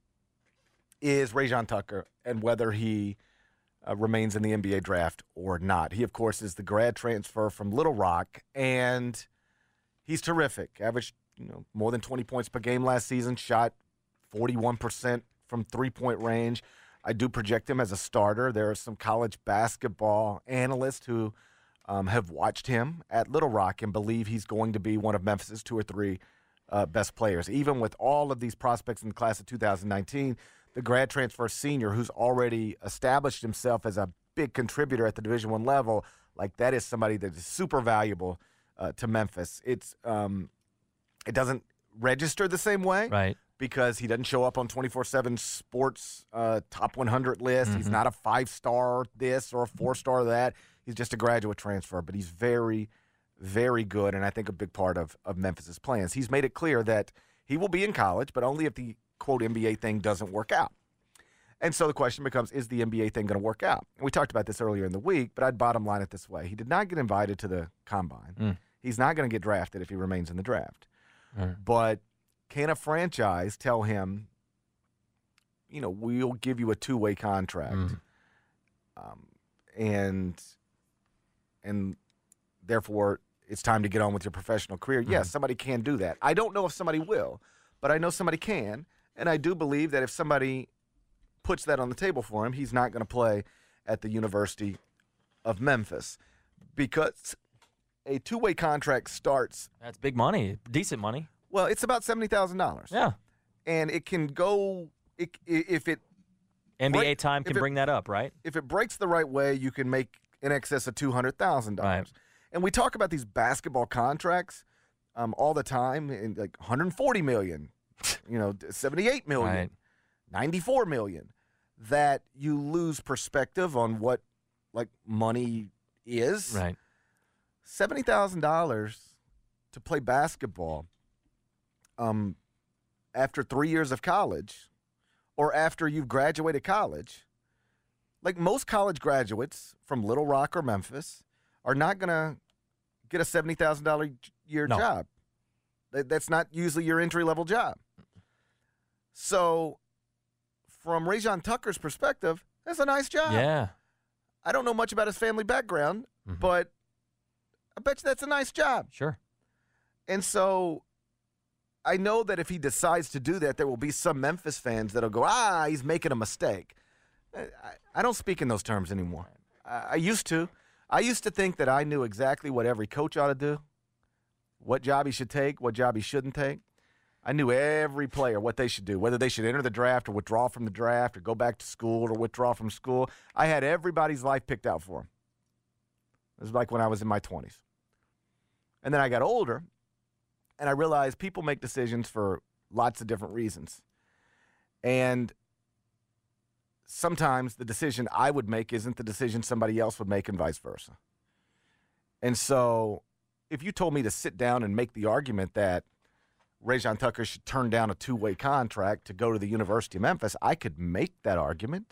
is Rajon Tucker and whether he remains in the NBA draft or not. He, of course, is the grad transfer from Little Rock, and he's terrific. Averaged more than 20 points per game last season, shot 41% from three-point range. I do project him as a starter. There are some college basketball analysts who have watched him at Little Rock and believe he's going to be one of Memphis' 2 or 3 best players. Even with all of these prospects in the class of 2019, the grad transfer senior who's already established himself as a big contributor at the Division I level, like that is somebody that is super valuable to Memphis. It doesn't register the same way. Right. Because he doesn't show up on 24/7 Sports top 100 list. He's not a 5-star this or a 4-star that. He's just a graduate transfer, but he's very, very good, and I think a big part of Memphis' plans. He's made it clear that he will be in college, but only if the, quote, NBA thing doesn't work out. And so the question becomes, is the NBA thing going to work out? And we talked about this earlier in the week, but I'd bottom line it this way. He did not get invited to the Combine. He's not going to get drafted if he remains in the draft. But can a franchise tell him, we'll give you a 2-way contract, and therefore it's time to get on with your professional career? Yes, somebody can do that. I don't know if somebody will, but I know somebody can, and I do believe that if somebody puts that on the table for him, he's not going to play at the University of Memphis. a two-way contract starts. That's big money, decent money. Well, it's about $70,000. Yeah. And it can go if it NBA time can bring that up, right? If it breaks the right way, you can make in excess of $200,000. Right. And we talk about these basketball contracts all the time, in like $140 million, $78 million, right. $94 million. That you lose perspective on what money is. Right. $70,000 to play basketball after 3 years of college or after you've graduated college. Like most college graduates from Little Rock or Memphis are not going to get a $70,000 a year job. That's not usually your entry-level job. So from Rajon Tucker's perspective, that's a nice job. Yeah. I don't know much about his family background, but I bet you that's a nice job. Sure. And so I know that if he decides to do that, there will be some Memphis fans that'll go, he's making a mistake. I don't speak in those terms anymore. I used to. I used to think that I knew exactly what every coach ought to do, what job he should take, what job he shouldn't take. I knew every player, what they should do, whether they should enter the draft or withdraw from the draft or go back to school or withdraw from school. I had everybody's life picked out for them. It was like when I was in my 20s. And then I got older, and I realized people make decisions for lots of different reasons. And sometimes the decision I would make isn't the decision somebody else would make and vice versa. And so if you told me to sit down and make the argument that Rajon Tucker should turn down a two-way contract to go to the University of Memphis, I could make that argument.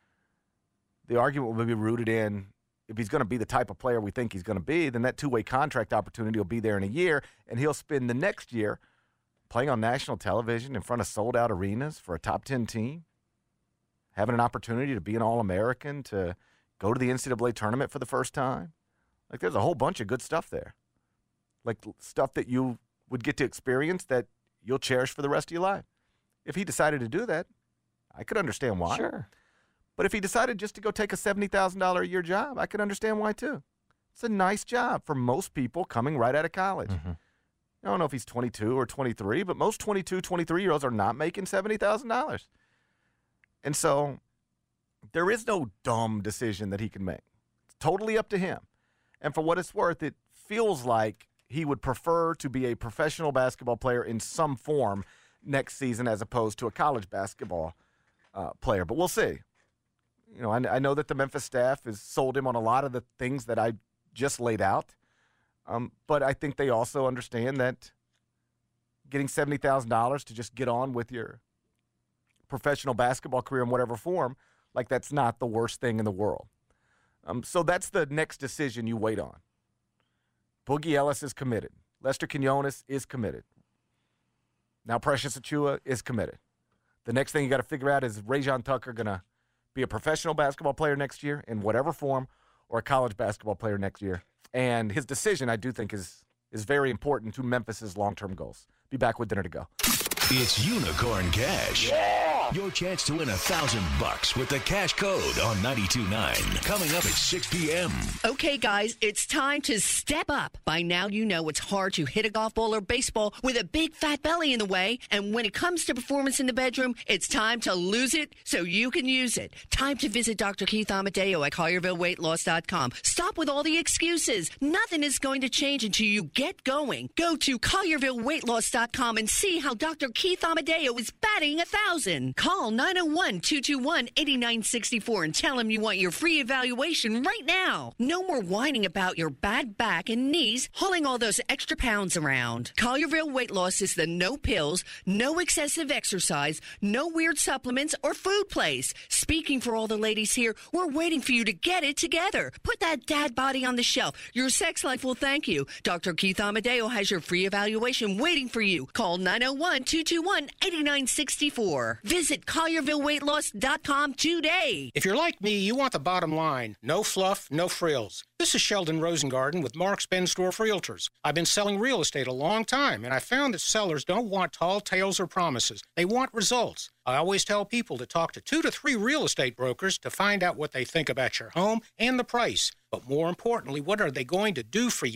The argument will be rooted in, if he's going to be the type of player we think he's going to be, then that two-way contract opportunity will be there in a year, and he'll spend the next year playing on national television in front of sold-out arenas for a top 10 team, having an opportunity to be an All-American, to go to the NCAA tournament for the first time. Like, there's a whole bunch of good stuff there. Like, stuff that you would get to experience that you'll cherish for the rest of your life. If he decided to do that, I could understand why. Sure. But if he decided just to go take a $70,000 a year job, I could understand why too. It's a nice job for most people coming right out of college. I don't know if he's 22 or 23, but most 22, 23-year-olds are not making $70,000. And so there is no dumb decision that he can make. It's totally up to him. And for what it's worth, it feels like he would prefer to be a professional basketball player in some form next season as opposed to a college basketball player. But we'll see. I know that the Memphis staff has sold him on a lot of the things that I just laid out. But I think they also understand that getting $70,000 to just get on with your professional basketball career in whatever form, that's not the worst thing in the world. So that's the next decision you wait on. Boogie Ellis is committed. Lester Quinones is committed. Now Precious Achiuwa is committed. The next thing you got to figure out is Rajon Tucker going to be a professional basketball player next year in whatever form or a college basketball player next year. And his decision, I do think, is very important to Memphis's long-term goals. Be back with Dinner to Go. It's Unicorn Cash. Yeah! Your chance to win $1,000 with the cash code on 92.9. Coming up at 6 p.m. Okay, guys, it's time to step up. By now, you know it's hard to hit a golf ball or baseball with a big fat belly in the way. And when it comes to performance in the bedroom, it's time to lose it so you can use it. Time to visit Dr. Keith Amadeo at ColliervilleWeightLoss.com. Stop with all the excuses. Nothing is going to change until you get going. Go to ColliervilleWeightLoss.com and see how Dr. Keith Amadeo is batting 1,000. Call 901-221-8964 and tell him you want your free evaluation right now. No more whining about your bad back and knees, hauling all those extra pounds around. Collierville Weight Loss is the no pills, no excessive exercise, no weird supplements or food place. Speaking for all the ladies here, we're waiting for you to get it together. Put that dad body on the shelf. Your sex life will thank you. Dr. Keith Amadeo has your free evaluation waiting for you. Call 901-221-8964. Visit ColliervilleWeightLoss.com today. If you're like me, you want the bottom line. No fluff, no frills. This is Sheldon Rosengarten with Mark's Bensdorf Realtors. I've been selling real estate a long time, and I found that sellers don't want tall tales or promises. They want results. I always tell people to talk to 2 to 3 real estate brokers to find out what they think about your home and the price. But more importantly, what are they going to do for you?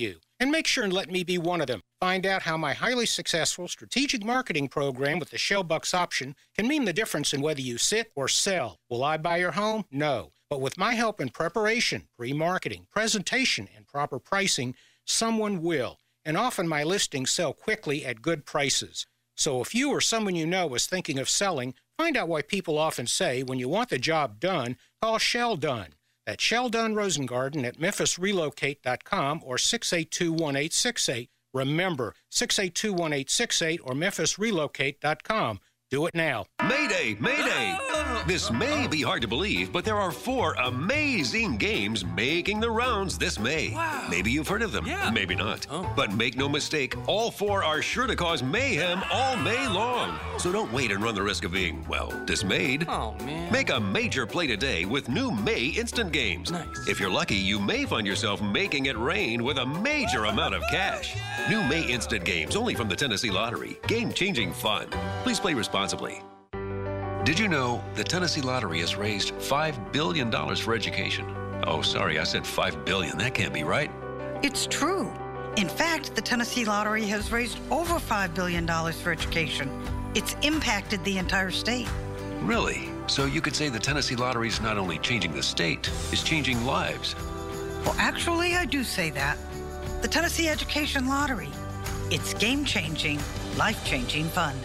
and make sure and let me be one of them. Find out how my highly successful strategic marketing program with the Shell Bucks option can mean the difference in whether you sit or sell. Will I buy your home? No. But with my help in preparation, pre-marketing, presentation, and proper pricing, someone will. And often my listings sell quickly at good prices. So if you or someone you know is thinking of selling, find out why people often say when you want the job done, call Shell Done. That's Shell Done Rosengarten at MemphisRelocate.com or 682-1868. Remember, 682-1868 or MemphisRelocate.com. Do it now. Mayday, Mayday! This may be hard to believe, but there are 4 amazing games making the rounds this May. Wow. Maybe you've heard of them, maybe not. But make no mistake, all 4 are sure to cause mayhem all May long. So don't wait and run the risk of being, well, dismayed. Oh, man. Make a major play today with new May Instant Games. Nice. If you're lucky, you may find yourself making it rain with a major amount of cash. New May Instant Games, only from the Tennessee Lottery. Game-changing fun. Please play responsibly. Did you know the Tennessee Lottery has raised $5 billion for education? Oh, sorry, I said $5 billion. That can't be right. It's true. In fact, the Tennessee Lottery has raised over $5 billion for education. It's impacted the entire state. Really? So you could say the Tennessee Lottery is not only changing the state, it's changing lives. Well, actually, I do say that. The Tennessee Education Lottery. It's game-changing, life-changing fun.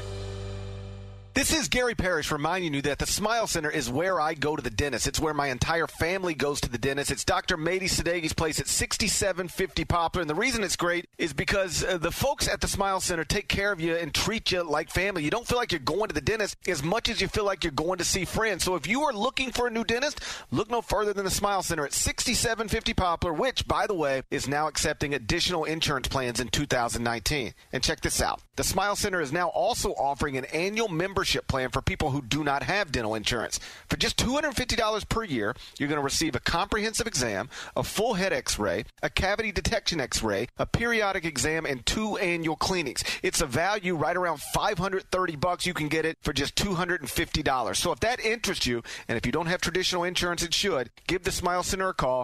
This is Gary Parrish reminding you that the Smile Center is where I go to the dentist. It's where my entire family goes to the dentist. It's Dr. Mady Sadegi's place at 6750 Poplar. And the reason it's great is because the folks at the Smile Center take care of you and treat you like family. You don't feel like you're going to the dentist as much as you feel like you're going to see friends. So if you are looking for a new dentist, look no further than the Smile Center at 6750 Poplar, which, by the way, is now accepting additional insurance plans in 2019. And check this out. The Smile Center is now also offering an annual membership plan for people who do not have dental insurance. For just $250 per year, you're going to receive a comprehensive exam, a full head x-ray, a cavity detection x-ray, a periodic exam, and 2 annual cleanings. It's a value right around $530. You can get it for just $250. So if that interests you, and if you don't have traditional insurance, it should, give the Smile Center a call,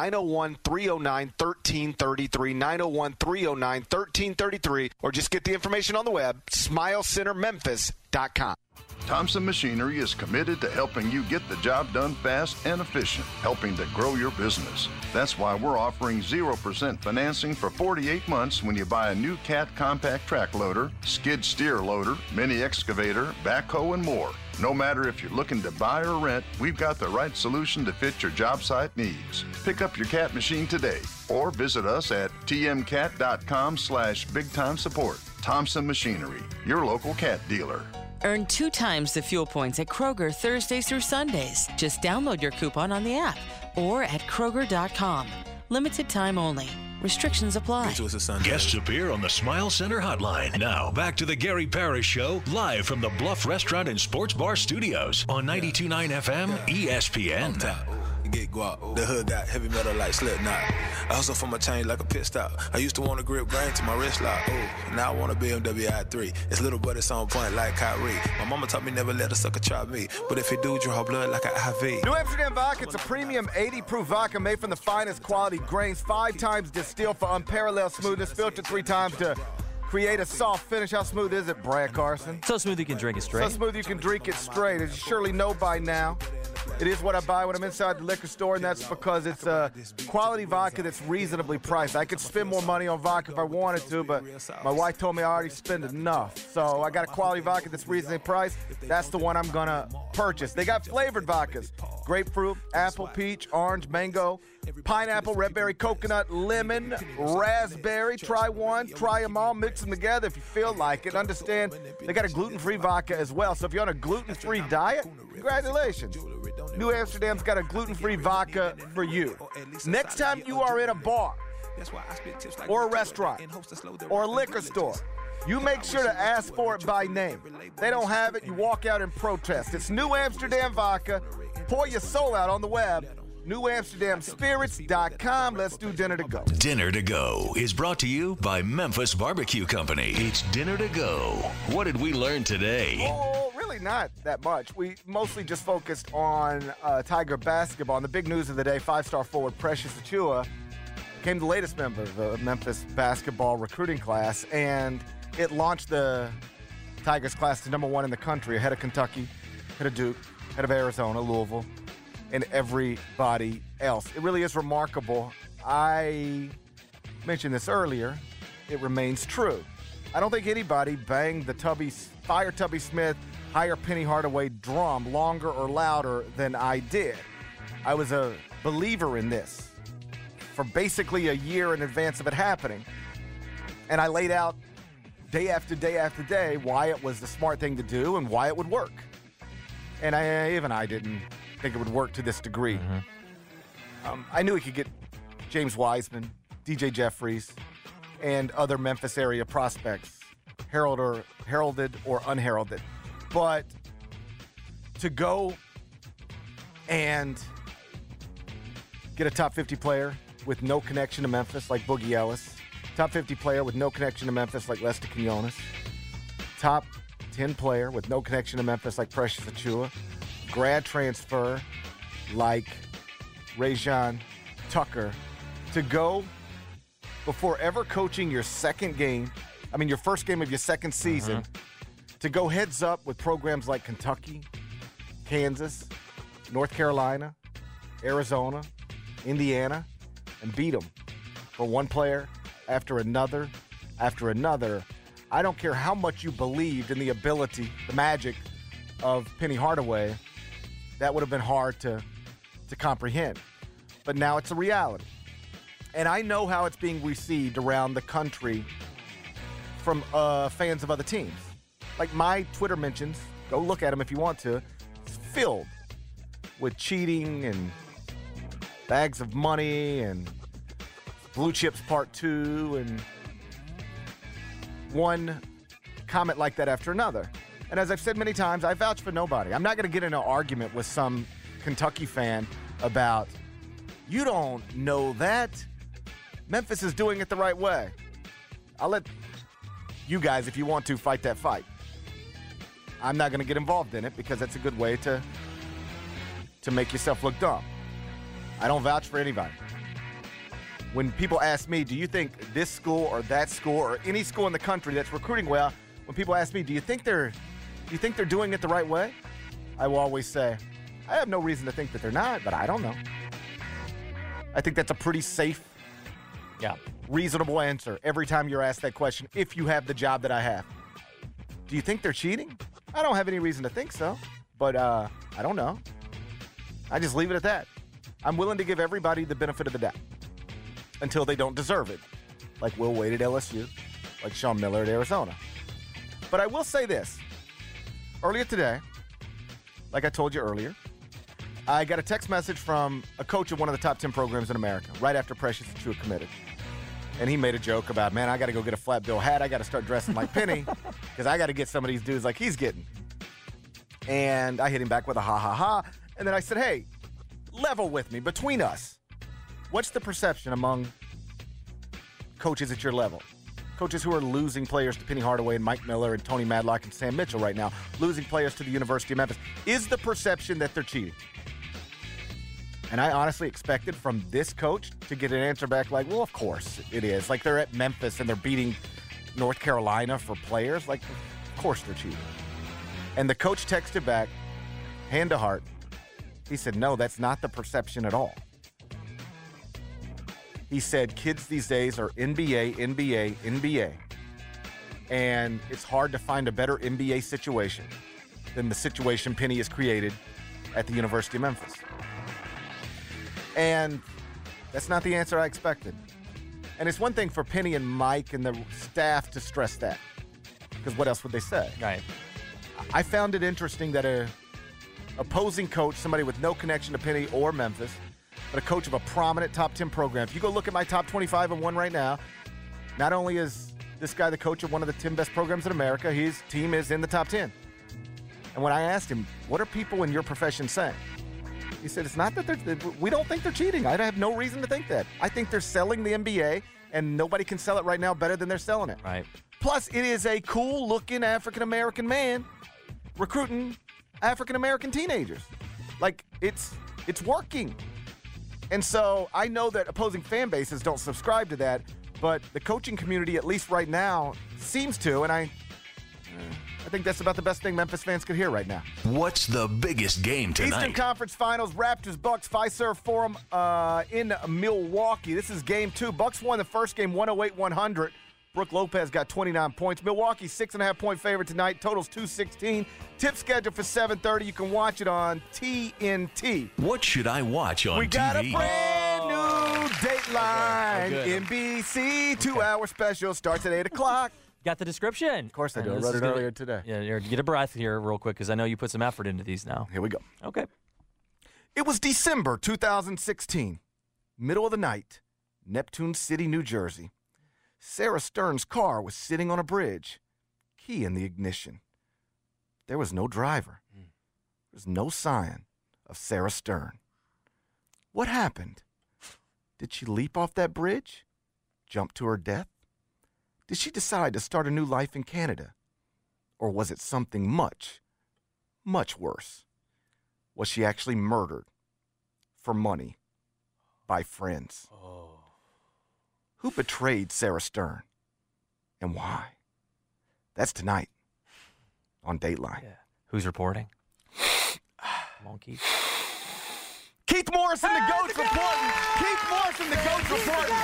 901-309-1333, 901-309-1333, or just get the information on the web, SmileCenterMemphis.com. Thompson Machinery is committed to helping you get the job done fast and efficient, helping to grow your business. That's why we're offering 0% financing for 48 months when you buy a new Cat compact track loader, skid steer loader, mini excavator, backhoe, and more. No matter if you're looking to buy or rent, we've got the right solution to fit your job site needs. Pick up your Cat machine today or visit us at tmcat.com/bigtime support. Thompson Machinery, your local Cat dealer. Earn 2 times the fuel points at Kroger Thursdays through Sundays. Just download your coupon on the app or at Kroger.com. Limited time only. Restrictions apply. Guests appear on the Smile Center hotline. Now, back to the Gary Parrish Show, live from the Bluff Restaurant and Sports Bar Studios on 92.9 FM ESPN. Get guap. The hood got heavy metal like Slipknot. I hustle for my chain like a pit stop. I used to want to grip grain to my wrist lock. Oh, now I want a BMW i3. It's little but it's on point like Kyrie. My mama taught me never let a sucker try me. But if it do, draw blood like an IV. New Amsterdam Vodka, it's a premium 80-proof vodka made from the finest quality grains, 5 times distilled for unparalleled smoothness, filtered 3 times to create a soft finish. How smooth is it, Brad Carson? So smooth you can drink it straight. So smooth you can drink it straight. As you surely know by now, it is what I buy when I'm inside the liquor store, and that's because it's a quality vodka that's reasonably priced. I could spend more money on vodka if I wanted to, but my wife told me I already spend enough. So I got a quality vodka that's reasonably priced. That's the one I'm going to purchase. They got flavored vodkas. Grapefruit, apple, peach, orange, mango, pineapple, red berry, coconut, lemon, raspberry. Try one, try them all, mix them together if you feel like it. Understand, they got a gluten-free vodka as well. So if you're on a gluten-free diet, congratulations. New Amsterdam's got a gluten-free vodka for you. Next time you are in a bar or a restaurant or a liquor store, you make sure to ask for it by name. They don't have it, you walk out and protest. It's New Amsterdam Vodka. Pour your soul out on the web. NewAmsterdamSpirits.com. Let's do Dinner to Go. Dinner to Go is brought to you by Memphis Barbecue Company. It's Dinner to Go. What did we learn today? Oh, really not that much. We mostly just focused on Tiger basketball. And the big news of the day, 5-star forward Precious Achiuwa became the latest member of the Memphis basketball recruiting class, and it launched the Tigers class to number 1 in the country, ahead of Kentucky, ahead of Duke, ahead of Arizona, Louisville, and everybody else. It really is remarkable. I mentioned this earlier. It remains true. I don't think anybody banged the Fire Tubby Smith, Hire Penny Hardaway drum longer or louder than I did. I was a believer in this for basically a year in advance of it happening. And I laid out day after day after day why it was the smart thing to do and why it would work. And I didn't think it would work to this degree. I knew he could get James Wiseman, DJ Jeffries, and other Memphis area prospects, heralded or unheralded. But to go and get a top 50 player with no connection to Memphis like Boogie Ellis, top 50 player with no connection to Memphis like Lester Quinones, top 10 player with no connection to Memphis like Precious Achiuwa, grad transfer like Rajon Tucker, to go before ever coaching your first game of your second season, to go heads up with programs like Kentucky, Kansas, North Carolina, Arizona, Indiana, and beat them for one player after another after another. I don't care how much you believed in the ability, the magic of Penny Hardaway, that would have been hard to comprehend. But now it's a reality. And I know how it's being received around the country from fans of other teams. Like my Twitter mentions, go look at them if you want to, it's filled with cheating and bags of money and Blue Chips Part 2 and one comment like that after another. And as I've said many times, I vouch for nobody. I'm not going to get in an argument with some Kentucky fan about, you don't know that. Memphis is doing it the right way. I'll let you guys, if you want to, fight that fight. I'm not going to get involved in it because that's a good way to make yourself look dumb. I don't vouch for anybody. When people ask me, do you think this school or that school or any school in the country that's recruiting well, when people ask me, do you think they're doing it the right way? I will always say, I have no reason to think that they're not, but I don't know. I think that's a pretty safe, reasonable answer every time you're asked that question, if you have the job that I have. Do you think they're cheating? I don't have any reason to think so, but I don't know. I just leave it at that. I'm willing to give everybody the benefit of the doubt until they don't deserve it, like Will Wade at LSU, like Sean Miller at Arizona. But I will say this. Earlier today, like I told you earlier, I got a text message from a coach of one of the top 10 programs in America right after Precious Achiuwa committed. And he made a joke about, man, I got to go get a flat bill hat. I got to start dressing like Penny because I got to get some of these dudes like he's getting. And I hit him back with a ha, ha, ha. And then I said, hey, level with me. Between us, what's the perception among coaches at your level? Coaches who are losing players to Penny Hardaway and Mike Miller and Tony Madlock and Sam Mitchell right now, losing players to the University of Memphis. Is the perception that they're cheating? And I honestly expected from this coach to get an answer back like, well, of course it is. Like they're at Memphis and they're beating North Carolina for players. Like, of course they're cheating. And the coach texted back, hand to heart. He said, no, that's not the perception at all. He said, kids these days are NBA, NBA, NBA. And it's hard to find a better NBA situation than the situation Penny has created at the University of Memphis. And that's not the answer I expected. And it's one thing for Penny and Mike and the staff to stress that, because what else would they say? Right. I found it interesting that a opposing coach, somebody with no connection to Penny or Memphis, but a coach of a prominent top 10 program. If you go look at my top 25 and 1 right now, not only is this guy the coach of one of the 10 best programs in America, his team is in the top 10. And when I asked him, what are people in your profession saying? He said, it's not that we don't think they're cheating. I have no reason to think that. I think they're selling the NBA, and nobody can sell it right now better than they're selling it. Right. Plus, it is a cool-looking African-American man recruiting African-American teenagers. Like, it's working. And so I know that opposing fan bases don't subscribe to that, but the coaching community, at least right now, seems to, and I think that's about the best thing Memphis fans could hear right now. What's the biggest game tonight? Eastern Conference Finals, Raptors-Bucks, Fiserv Forum in Milwaukee. This is game 2. Bucks won the first game 108-100. Brooke Lopez got 29 points. Milwaukee, 6.5-point favorite tonight. Totals 216. Tip scheduled for 7:30. You can watch it on TNT. What should I watch on TV? We got a brand new Dateline. Okay. NBC 2-hour special starts at 8 o'clock. Got the description. Of course I do. I wrote it earlier today. Yeah, get a breath here real quick because I know you put some effort into these now. Here we go. Okay. It was December 2016. Middle of the night, Neptune City, New Jersey. Sarah Stern's car was sitting on a bridge, key in the ignition. There was no driver. There was no sign of Sarah Stern. What happened? Did she leap off that bridge? Jump to her death? Did she decide to start a new life in Canada? Or was it something much, much worse? Was she actually murdered for money by friends? Who betrayed Sarah Stern and why? That's tonight on Dateline. Yeah. Who's reporting? Come on, Keith. Keith Morrison, the GOAT's reporting. Keith Morrison, the GOAT's reporting.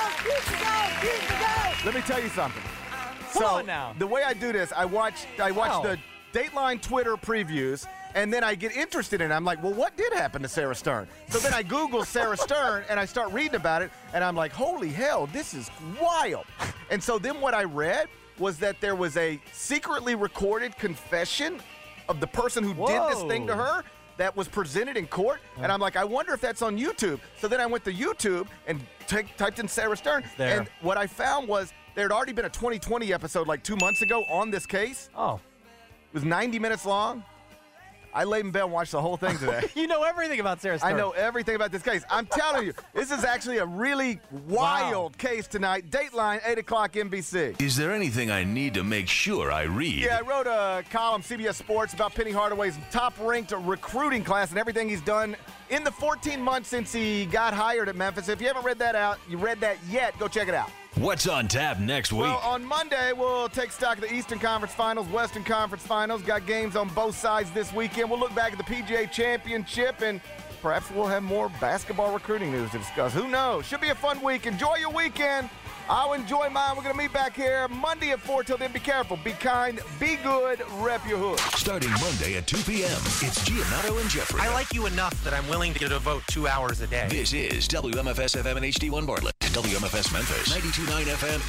Let me tell you something. Come on now. The way I do this, I watch the Dateline Twitter previews, and then I get interested in it. I'm like, well, what did happen to Sarah Stern? So then I Google Sarah Stern, and I start reading about it, and I'm like, holy hell, this is wild. And so then what I read was that there was a secretly recorded confession of the person who did this thing to her that was presented in court. And I'm like, I wonder if that's on YouTube. So then I went to YouTube and typed in Sarah Stern. And what I found was there had already been a 2020 episode like 2 months ago on this case. Oh. It was 90 minutes long. I laid in bed and watched the whole thing today. You know everything about Sarah Stern. I know everything about this case. I'm telling you, this is actually a really wild case tonight. Dateline, 8 o'clock NBC. Is there anything I need to make sure I read? Yeah, I wrote a column, CBS Sports, about Penny Hardaway's top-ranked recruiting class and everything he's done in the 14 months since he got hired at Memphis. If you haven't read that yet, go check it out. What's on tap next week? Well, on Monday, we'll take stock of the Eastern Conference Finals, Western Conference Finals. Got games on both sides this weekend. We'll look back at the PGA Championship, and perhaps we'll have more basketball recruiting news to discuss. Who knows? Should be a fun week. Enjoy your weekend. I'll enjoy mine. We're going to meet back here Monday at 4. Till then, be careful, be kind, be good, rep your hood. Starting Monday at 2 p.m., it's Giannotto and Jeffrey. I like you enough that I'm willing to devote 2 hours a day. This is WMFS FM and HD1 Bartlett. WMFS Memphis, 92.9 FM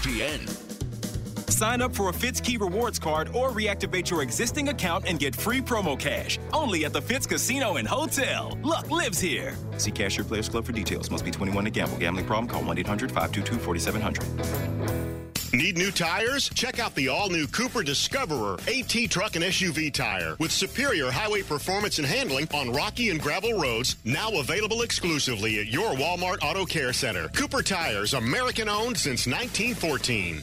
ESPN. Sign up for a Fitz Key Rewards card or reactivate your existing account and get free promo cash. Only at the Fitz Casino and Hotel. Luck lives here. See Cashier Players Club for details. Must be 21 to gamble. Gambling problem? Call 1-800-522-4700. Need new tires? Check out the all-new Cooper Discoverer AT truck and SUV tire with superior highway performance and handling on rocky and gravel roads. Now available exclusively at your Walmart Auto Care Center. Cooper Tires, American-owned since 1914.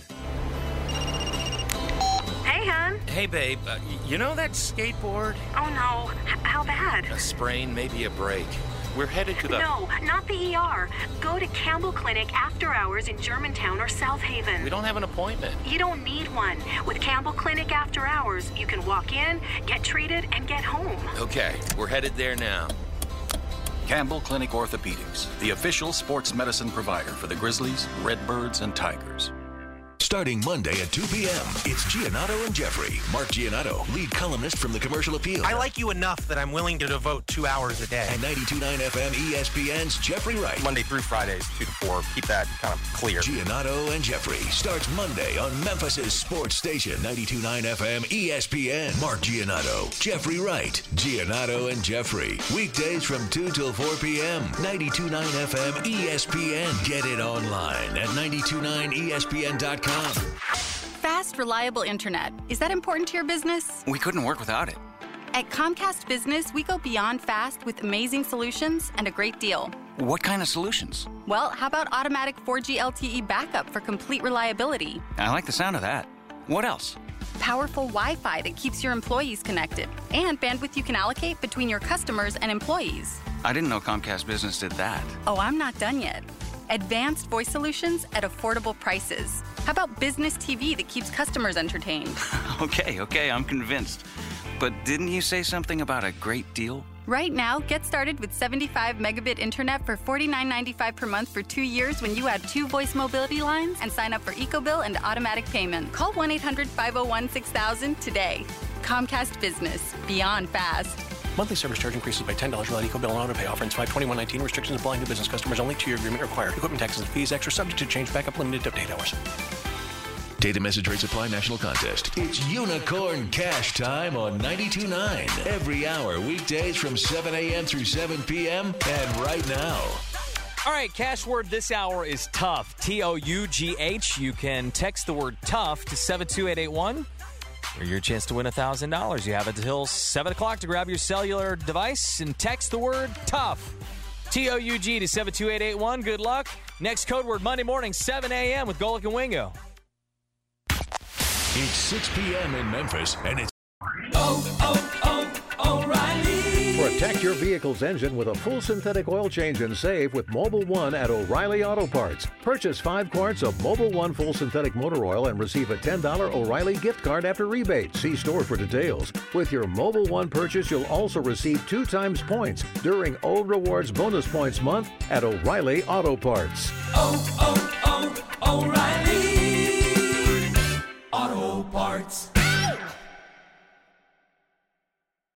Hey, hon. Hey, babe. You know that skateboard? Oh, no. How bad? A sprain, maybe a break. We're headed to the... No, not the ER. Go to Campbell Clinic after hours in Germantown or South Haven. We don't have an appointment. You don't need one. With Campbell Clinic after hours, you can walk in, get treated, and get home. Okay, we're headed there now. Campbell Clinic Orthopedics, the official sports medicine provider for the Grizzlies, Redbirds, and Tigers. Starting Monday at 2 p.m., it's Giannotto and Jeffrey. Mark Giannotto, lead columnist from the Commercial Appeal. I like you enough that I'm willing to devote 2 hours a day. And 92.9 FM ESPN's Jeffrey Wright. Monday through Fridays, 2 to 4. Keep that kind of clear. Giannotto and Jeffrey starts Monday on Memphis's sports station, 92.9 FM ESPN. Mark Giannotto, Jeffrey Wright, Giannotto and Jeffrey. Weekdays from 2 till 4 p.m., 92.9 FM ESPN. Get it online at 929ESPN.com. Fast, reliable internet. Is that important to your business? We couldn't work without it. At Comcast Business, we go beyond fast with amazing solutions and a great deal. What kind of solutions? Well, how about automatic 4G LTE backup for complete reliability? I like the sound of that. What else? Powerful Wi-Fi that keeps your employees connected, and bandwidth you can allocate between your customers and employees. I didn't know Comcast Business did that. Oh, I'm not done yet. Advanced voice solutions at affordable prices. How about business TV that keeps customers entertained? Okay, I'm convinced. But didn't you say something about a great deal? Right now, get started with 75 megabit internet for $49.95 per month for 2 years when you add 2 voice mobility lines and sign up for EcoBill and automatic payment. Call 1-800-501-6000 today. Comcast Business. Beyond fast. Monthly service charge increases by $10 without EcoBill and auto pay. Offer ends 5/21/19. Restrictions applying to business customers only. 2-year agreement required. Equipment taxes and fees extra. Subject to change. Backup limited update hours. Data message rates apply. National contest. It's Unicorn Cash time on 92.9. Every hour, weekdays from 7 a.m. through 7 p.m. And right now. All right, cash word this hour is tough. TOUGH. You can text the word tough to 72881 for your chance to win $1,000. You have until 7 o'clock to grab your cellular device and text the word tough. TOUG to 72881. Good luck. Next code word Monday morning, 7 a.m. with Golic and Wingo. It's 6 p.m. in Memphis, and it's O'Reilly. Protect your vehicle's engine with a full synthetic oil change and save with Mobil 1 at O'Reilly Auto Parts. Purchase 5 quarts of Mobil 1 full synthetic motor oil and receive a $10 O'Reilly gift card after rebate. See store for details. With your Mobil 1 purchase, you'll also receive 2 times points during O Rewards Bonus Points Month at O'Reilly Auto Parts. O'Reilly Auto Parts.